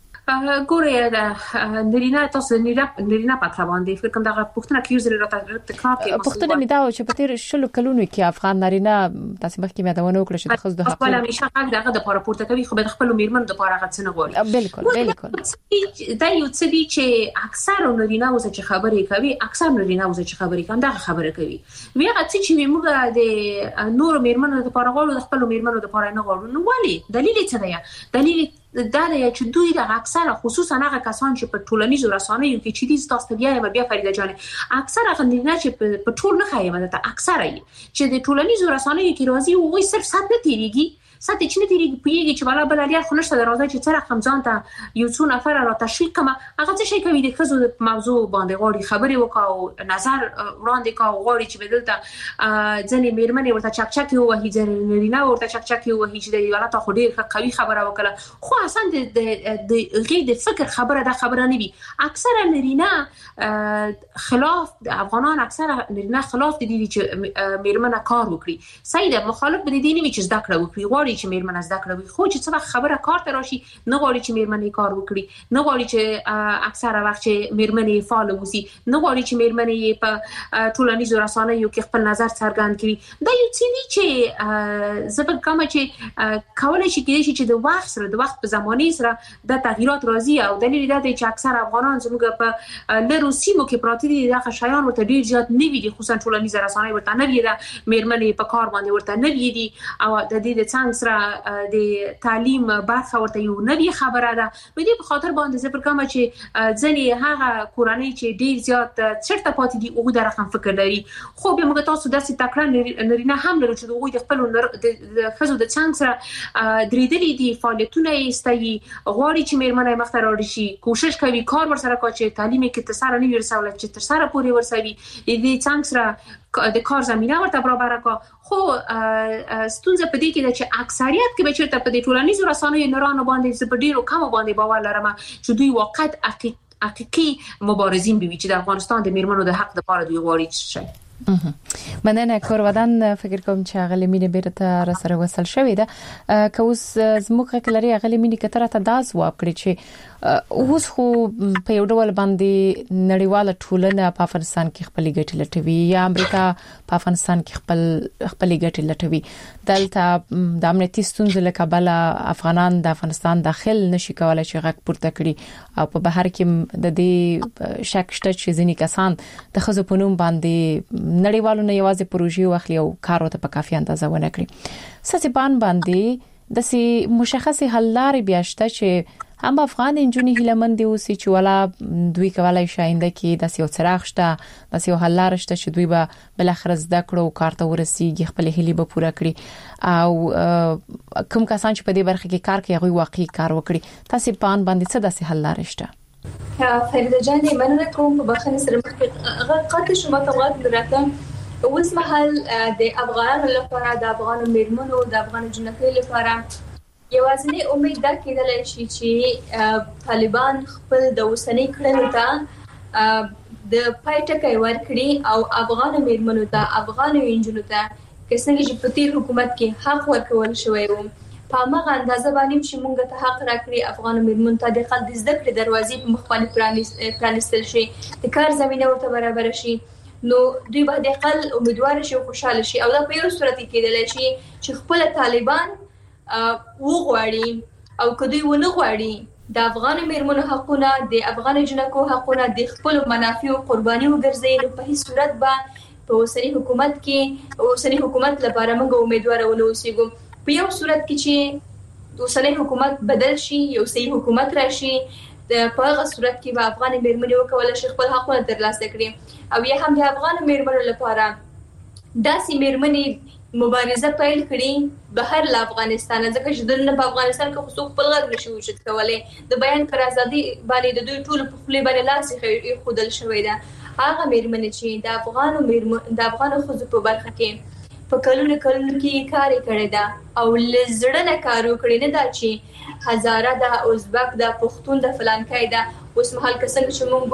ګوره د نرینا تاسو نرینا پاتره باندې فکر کوم دا پښتنه کیوزر راته تکرار کې پښتنه می دا چې په تیر شلو کلونو کې افغان نارینه تاسو مخکې مې دا ونه وکړه چې د خزو د حقوق خپل همیشه حق دغه د لپاره پورته کوي خو د خپل میرمن د لپاره غڅنه غواړي بالکل بالکل دا یو څه دي چې اکثر نارینه اوس چې خبرې کوي اکثر نارینه اوس چې خبرې کوي دا خبره کوي وی هغه چې موږ د نور میرمنو د لپاره غواړو د خپل میرمنو د لپاره نه غواړو نو ولی دلیل څه دی دلیل دا دی چې دوی د اکثره خصوصا هغه کسان چې په ټولنیزو رسنیو کې چې دي تاسو بیا یم بیا فریده جان اکثره غندنه چې په ټول نه خایمه ده اکثره چې د ټولنیزو رسنیو کې راځي او وایي صرف سات نه تیریږي ساتي چې نه تیریږي پیږي چې بالا بل لري خو نشته راځي چې سره خمزان ته یو څو نفر را تشویق کما هغه څه شي کوي د خزو د موضوع باندې غوړي خبرې وکاو نظر وړاندې کا غوړي چې بدلته ځنې میرمنې ورته چک چک یو وهي ځنې نه ورته چک چک یو وهي چې د ولادت خو ډیر قوي خبره وکړه خو اصلا د د غي د فکر خبره ده خبره نه وي اکثره نرینه خلاف د افغانان اکثره نرینه خلاف دي چې میرمنه کار وکړي سیده مخالف بدی نه وي چې زده کړه وکړي غواړي چې میرمن زده کړه وي خو چې څه خبره کار ته راشي نه غواړي چې میرمن کار وکړي نه غواړي چې اکثره وخت چې میرمن فعال وي نه غواړي چې میرمن په ټولنیزو رسنیو کې خپل نظر څرګند کړي دا یو څه دي چې زبر کوم چې کولای شي کېږي چې د وخت سره د وخت په زمانه سره د تغیرات راځي او دلیل دا دی چې اکثر افغانان زموږ په لرو سیمو کې پراته دي دغه شایان ورته ډیر زیات نه وي خصوصا ټولنیزو رسنیو ورته نه وي دا میرمن په کار باندې ورته نه وي دي او د دې د څنګه چانس را د تعلیم برخه ورته یو نوې خبره ده. نو دې په خاطر باندې زه پر کوم چې ځنې هغه کورنۍ چې ډیر زیات چرته پاتې دي او د رقم فکر لري خو به موږ تاسو داسې تکړه نرینه هم لرو چې دوی د خپل د خزو د چانس را درېدلې دي فعالیتونه یې ستایي غواړي چې میرمنې مخته راوړي شي کوشش کوي کار ورسره کوي چې تعلیم کې تر سره نه ورسول چې تر سره پورې ورسوي دې چانس را د کار زمينه ورته برابر کا. خو ستونزه په دې کې ده چې اکثریت کې به چیرته په دې ټولنیزو رسنیو نورانو باندې زه په ډیرو کم باندې باور لرم چې دوی واقعا حقیقي مبارزین بي چې د افغانستان د میرمنو د حق لپاره دوی غواړي شي. مننه کور ودان فکر کوم چې غلې مینه بیرته را سره وصل شوې ده که اوس زموږه کلري غلې مینه کتره ته دا ځواب کړی چې اوس خو په یو ډول باندې نړیواله ټولنه په افغانستان کې خپل ګټې لټوي یا امریکا په افغانستان کې خپل خپل ګټې لټوي دلته د امنیتي ستونزو له کبله افغانان د افغانستان داخل نشي کولای چې غږ پورته کړي او په بهر کې د دې شک شته چې ځینې کسان د خزو په نوم باندې نړیوالو نه یوازې پروژې واخلي او کار ورته په کافي اندازه ونه کړي. سسبان باندې د سي مشخصه حل لارې بیاشته چې هم افغان انجونی هلمند دي اوسې چې ولا دوی کولای شاینده کې د سیو څراغ شته د سیو حل لار شته چې دوی به بل اخر زده کړو کار ته ورسیږي خپل هلي به پوره کړي او کوم کسان چې په دې برخه کې کار کوي هغه واقعي کار وکړي. تاسو پان باندې څه د سي حل لار شته؟ فريده جانې مننه کوم په بخښنه سره مخکې قطع شما توغات درته اوس مهال د افغانانو لپاره د افغان میرمنو د افغان جنکۍ لپاره یوازینی امید دا کېدلای شي چې طالبان خپل د اوسنۍ کړنو ته د پای ټکی ورکړي او افغان میرمنو ته افغان انجونو ته کسنګ چې په تیر حکومت کې حق ورکول شوی و په مغه اندازه باندې چې مونږ ته حق راکړي افغان میرمنو ته د خلک زده کړې دروازې په مخ باندې پرانیستل شي د کار زمينه ورته برابر شي نو دوی به د خپل امیدوار شي او خوشاله شي او دا په یو صورت کې کېدلی شي چې خپل طالبان وغواړي او کدی ونه غواړي د افغان میرمنو حقونه د افغان جنکو حقونه د خپل منافع قرباني وګرځي نو په هیڅ صورت به په اوسنی حکومت کې اوسنی حکومت لپاره موږ امیدوار ونه اوسېږو. په یو صورت کې چې اوسنی حکومت بدل شي یو صحیح حکومت راشي د په هغه صورت کې به افغان میرمنې وکولای شي خپل حقونه ترلاسه کړي او یا هم د افغان میرمنو لپاره داسې میرمنې مبارزه پیل کړي بهر له افغانستان ځکه چې دنه په افغانستان کې خصوص خپل غږ نشي وجود کولای د بیان پر ازادي باندې د دوی ټول په خپل باندې لاس خودل شوی ده. هغه میرمنې چې د افغانو میرمنو د افغانو خزو په برخه کې په کلونو کلونو کې کار کړی دا او لزړه کار وکړي نه دا چې هزاره د ازبک د پښتون د فلانکای دا اوس مهال کسان چې مونږ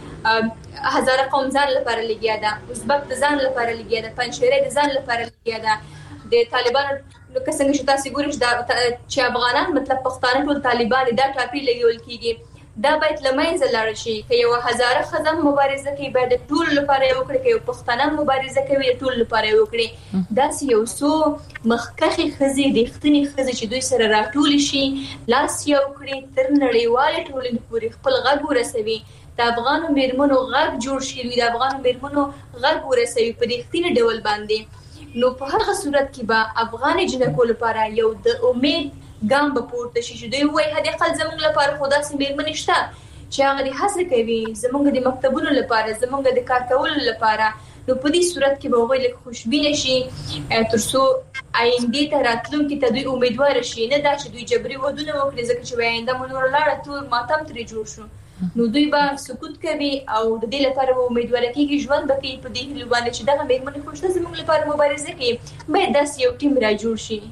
ګورو هزاره قوم ځان لپاره لګیا ده ازبک د ځان لپاره لګیا ده پنځشيري د ځان لپاره لګیا ده د طالبانو نو کسان چې تاسو ګورئ چې افغانان مطلب پښتانه ټول طالبان دا ټاپي لګول کیږي دا باید لمنځه لاړ شي که یو هزاره خزم مبارزه کوي باید ټول لپاره یو کړي یو پښتانه مبارزه کوي ټول لپاره یو کړي دا یو سو مخکخي خزي د ختنی خزي چې دوی سره راټول شي لاس یو کړي تر نړیوال ټولنې پورې خپل غږ ورسوي د افغان میرمنو غږ جوړ شي د افغان میرمنو غږ ورسوي په دې ختنی ډول باندې نو په هغه صورت کې به افغان جنکو لپاره یو د امید ګام به پورته شي چې دوی وایي هدي خل زموږ لپاره خدا سي میرمنې شته چې هغه د هڅه کوي زموږ د مکتبونو لپاره زموږ د کار کولو لپاره نو په دې صورت کې به وګورئ لکه خوشبینه شي ترڅو آینده ته راتلونکي ته دوی امیدوار شي نه دا چې دوی جبري ودونه وکړي ځکه چې آینده مونږ لاړه تور ماتم ترې جوړ شو نو دوی به سکوت کوي او د دې لپاره امیدوار کیږي ژوند به کوي په دې لوبانه چې دغه میرمنې خوشته زموږ لپاره مبارزه کوي باید داس یو ټیم را جوړ شي.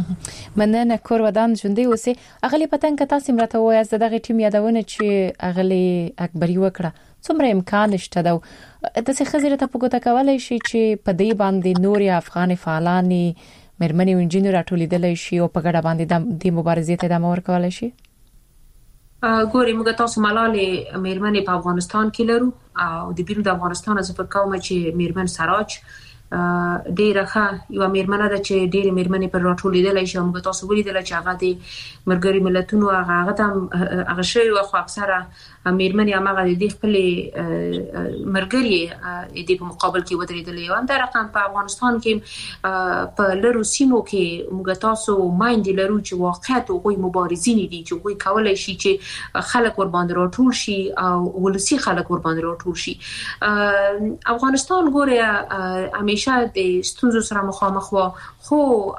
مننه کور ودان ژوندۍ اوسې. اغلی پتن که تاسو مرته وایي از دغه ټیم یادونه چې اغلی اکبري وکړه څومره امکان شته دا د څه خزره ته پګوته کولای شي چې په دې باندې نور افغان فعالانی مرمنې او انجینر راټولیدل شي او په ګډه باندې د مبارزې ته ادامه ورکول شي. ګوري موږ تاسو ملالې میرمنې په افغانستان کې لرو او د بیرون د افغانستان از پر کومه چې میرمن سراج ډیره ښه یو میرمنه ده چې ډیره میرمنې پر راټولېدل شي موږ تاسو ولیدل چې هغه د مرګري ملتونو هغه هم هغه شی او خو اکثره میرمنې هغه د خپل مرګري د په مقابل کې ودرېدلې او دا رقم په افغانستان کې په لرو سیمو کې موږ تاسو مایند لرو چې واقعیت او مبارزین دي چې وګورئ کولای شي چې خلک ور باندې راټول شي او ولسی خلک ور باندې راټول شي افغانستان ګوره همیشه د ستونزو سره مخامخ و خو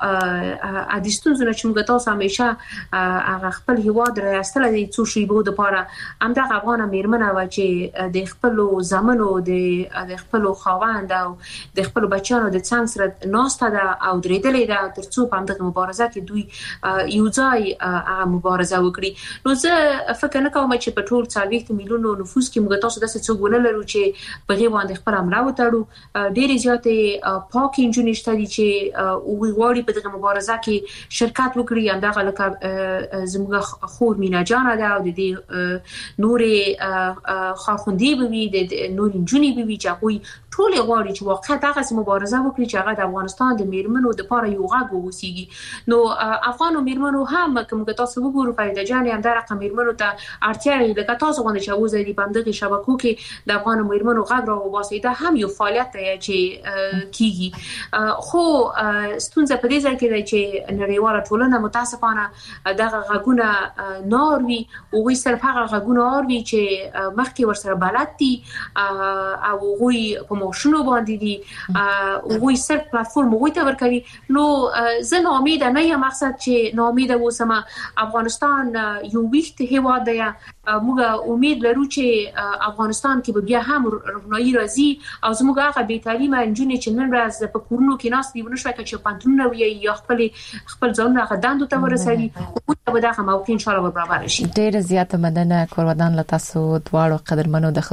ا د ستونزو نه چې موږ تاسو همیشه هغه خپل هیواد راستل دي څو شی بو د پاره همدا افغان میرمنه و چې د خپل زمنو د خپل خواوند او د خپل بچانو د څنګ سره ناسته ده او درېدلې ده ترڅو په همدغه مبارزه کې دوی یو ځای هغه مبارزه وکړي نو زه فکر نه کوم چې په ټول څلوېښت میلیونو نفوس کې موږ تاسو د څه څوګونه لرو چې په غي باندې خپل عمله وتاړو ډېر زیاتې پاک انجونې شته دي چې وی غواړي په دغه مبارزه کې شرکت وکړي همدغه لکه زموږ خور مینا جان ده او د دې نورې خاخوندې به وي د نور انجونې به وي چې هغه ټول غواړي چې واقعا دغه مبارزه وکړي چې هغه د افغانستان د میرمنو د لپاره یو غږ ووسیږي نو افغان میرمنو هم کوم تاسو وګورئ فائدہ جان هم د رقم میرمنو ته اړتیا لري لکه تاسو غواړئ چې اوس د باندې شبکو کې د افغان میرمنو غږ راوباسي دا هم یو فعالیت دی چې کیږي خو ستونزه په دې ځای کې دی چې نړیواله ټولنه متاسفانه دغه غږونه ناروي او وی صرف هغه غږونه اوري چې مخکې ورسره بلد دي او وی په موشنو باندې دي وی صرف پلیټفارم وی ته ورکوي نو زه نو امید نه یم مقصد چې نو امید اوسم افغانستان یو وخت هیواد دی موږ امید لرو چې افغانستان کې به بیا هم رونایی راځي او زموږ هغه بې تعلیمه انجونې چې نن ورځ په کورونو کې ناس دی ونه شوي چې پانتون وي یا خپل خپل ځان هغه دندو ته ورسوي او ته به دا موقع ان شاء الله برابر شي ډېر زیاته مننه کورودان لتاسو دواړو قدرمنو د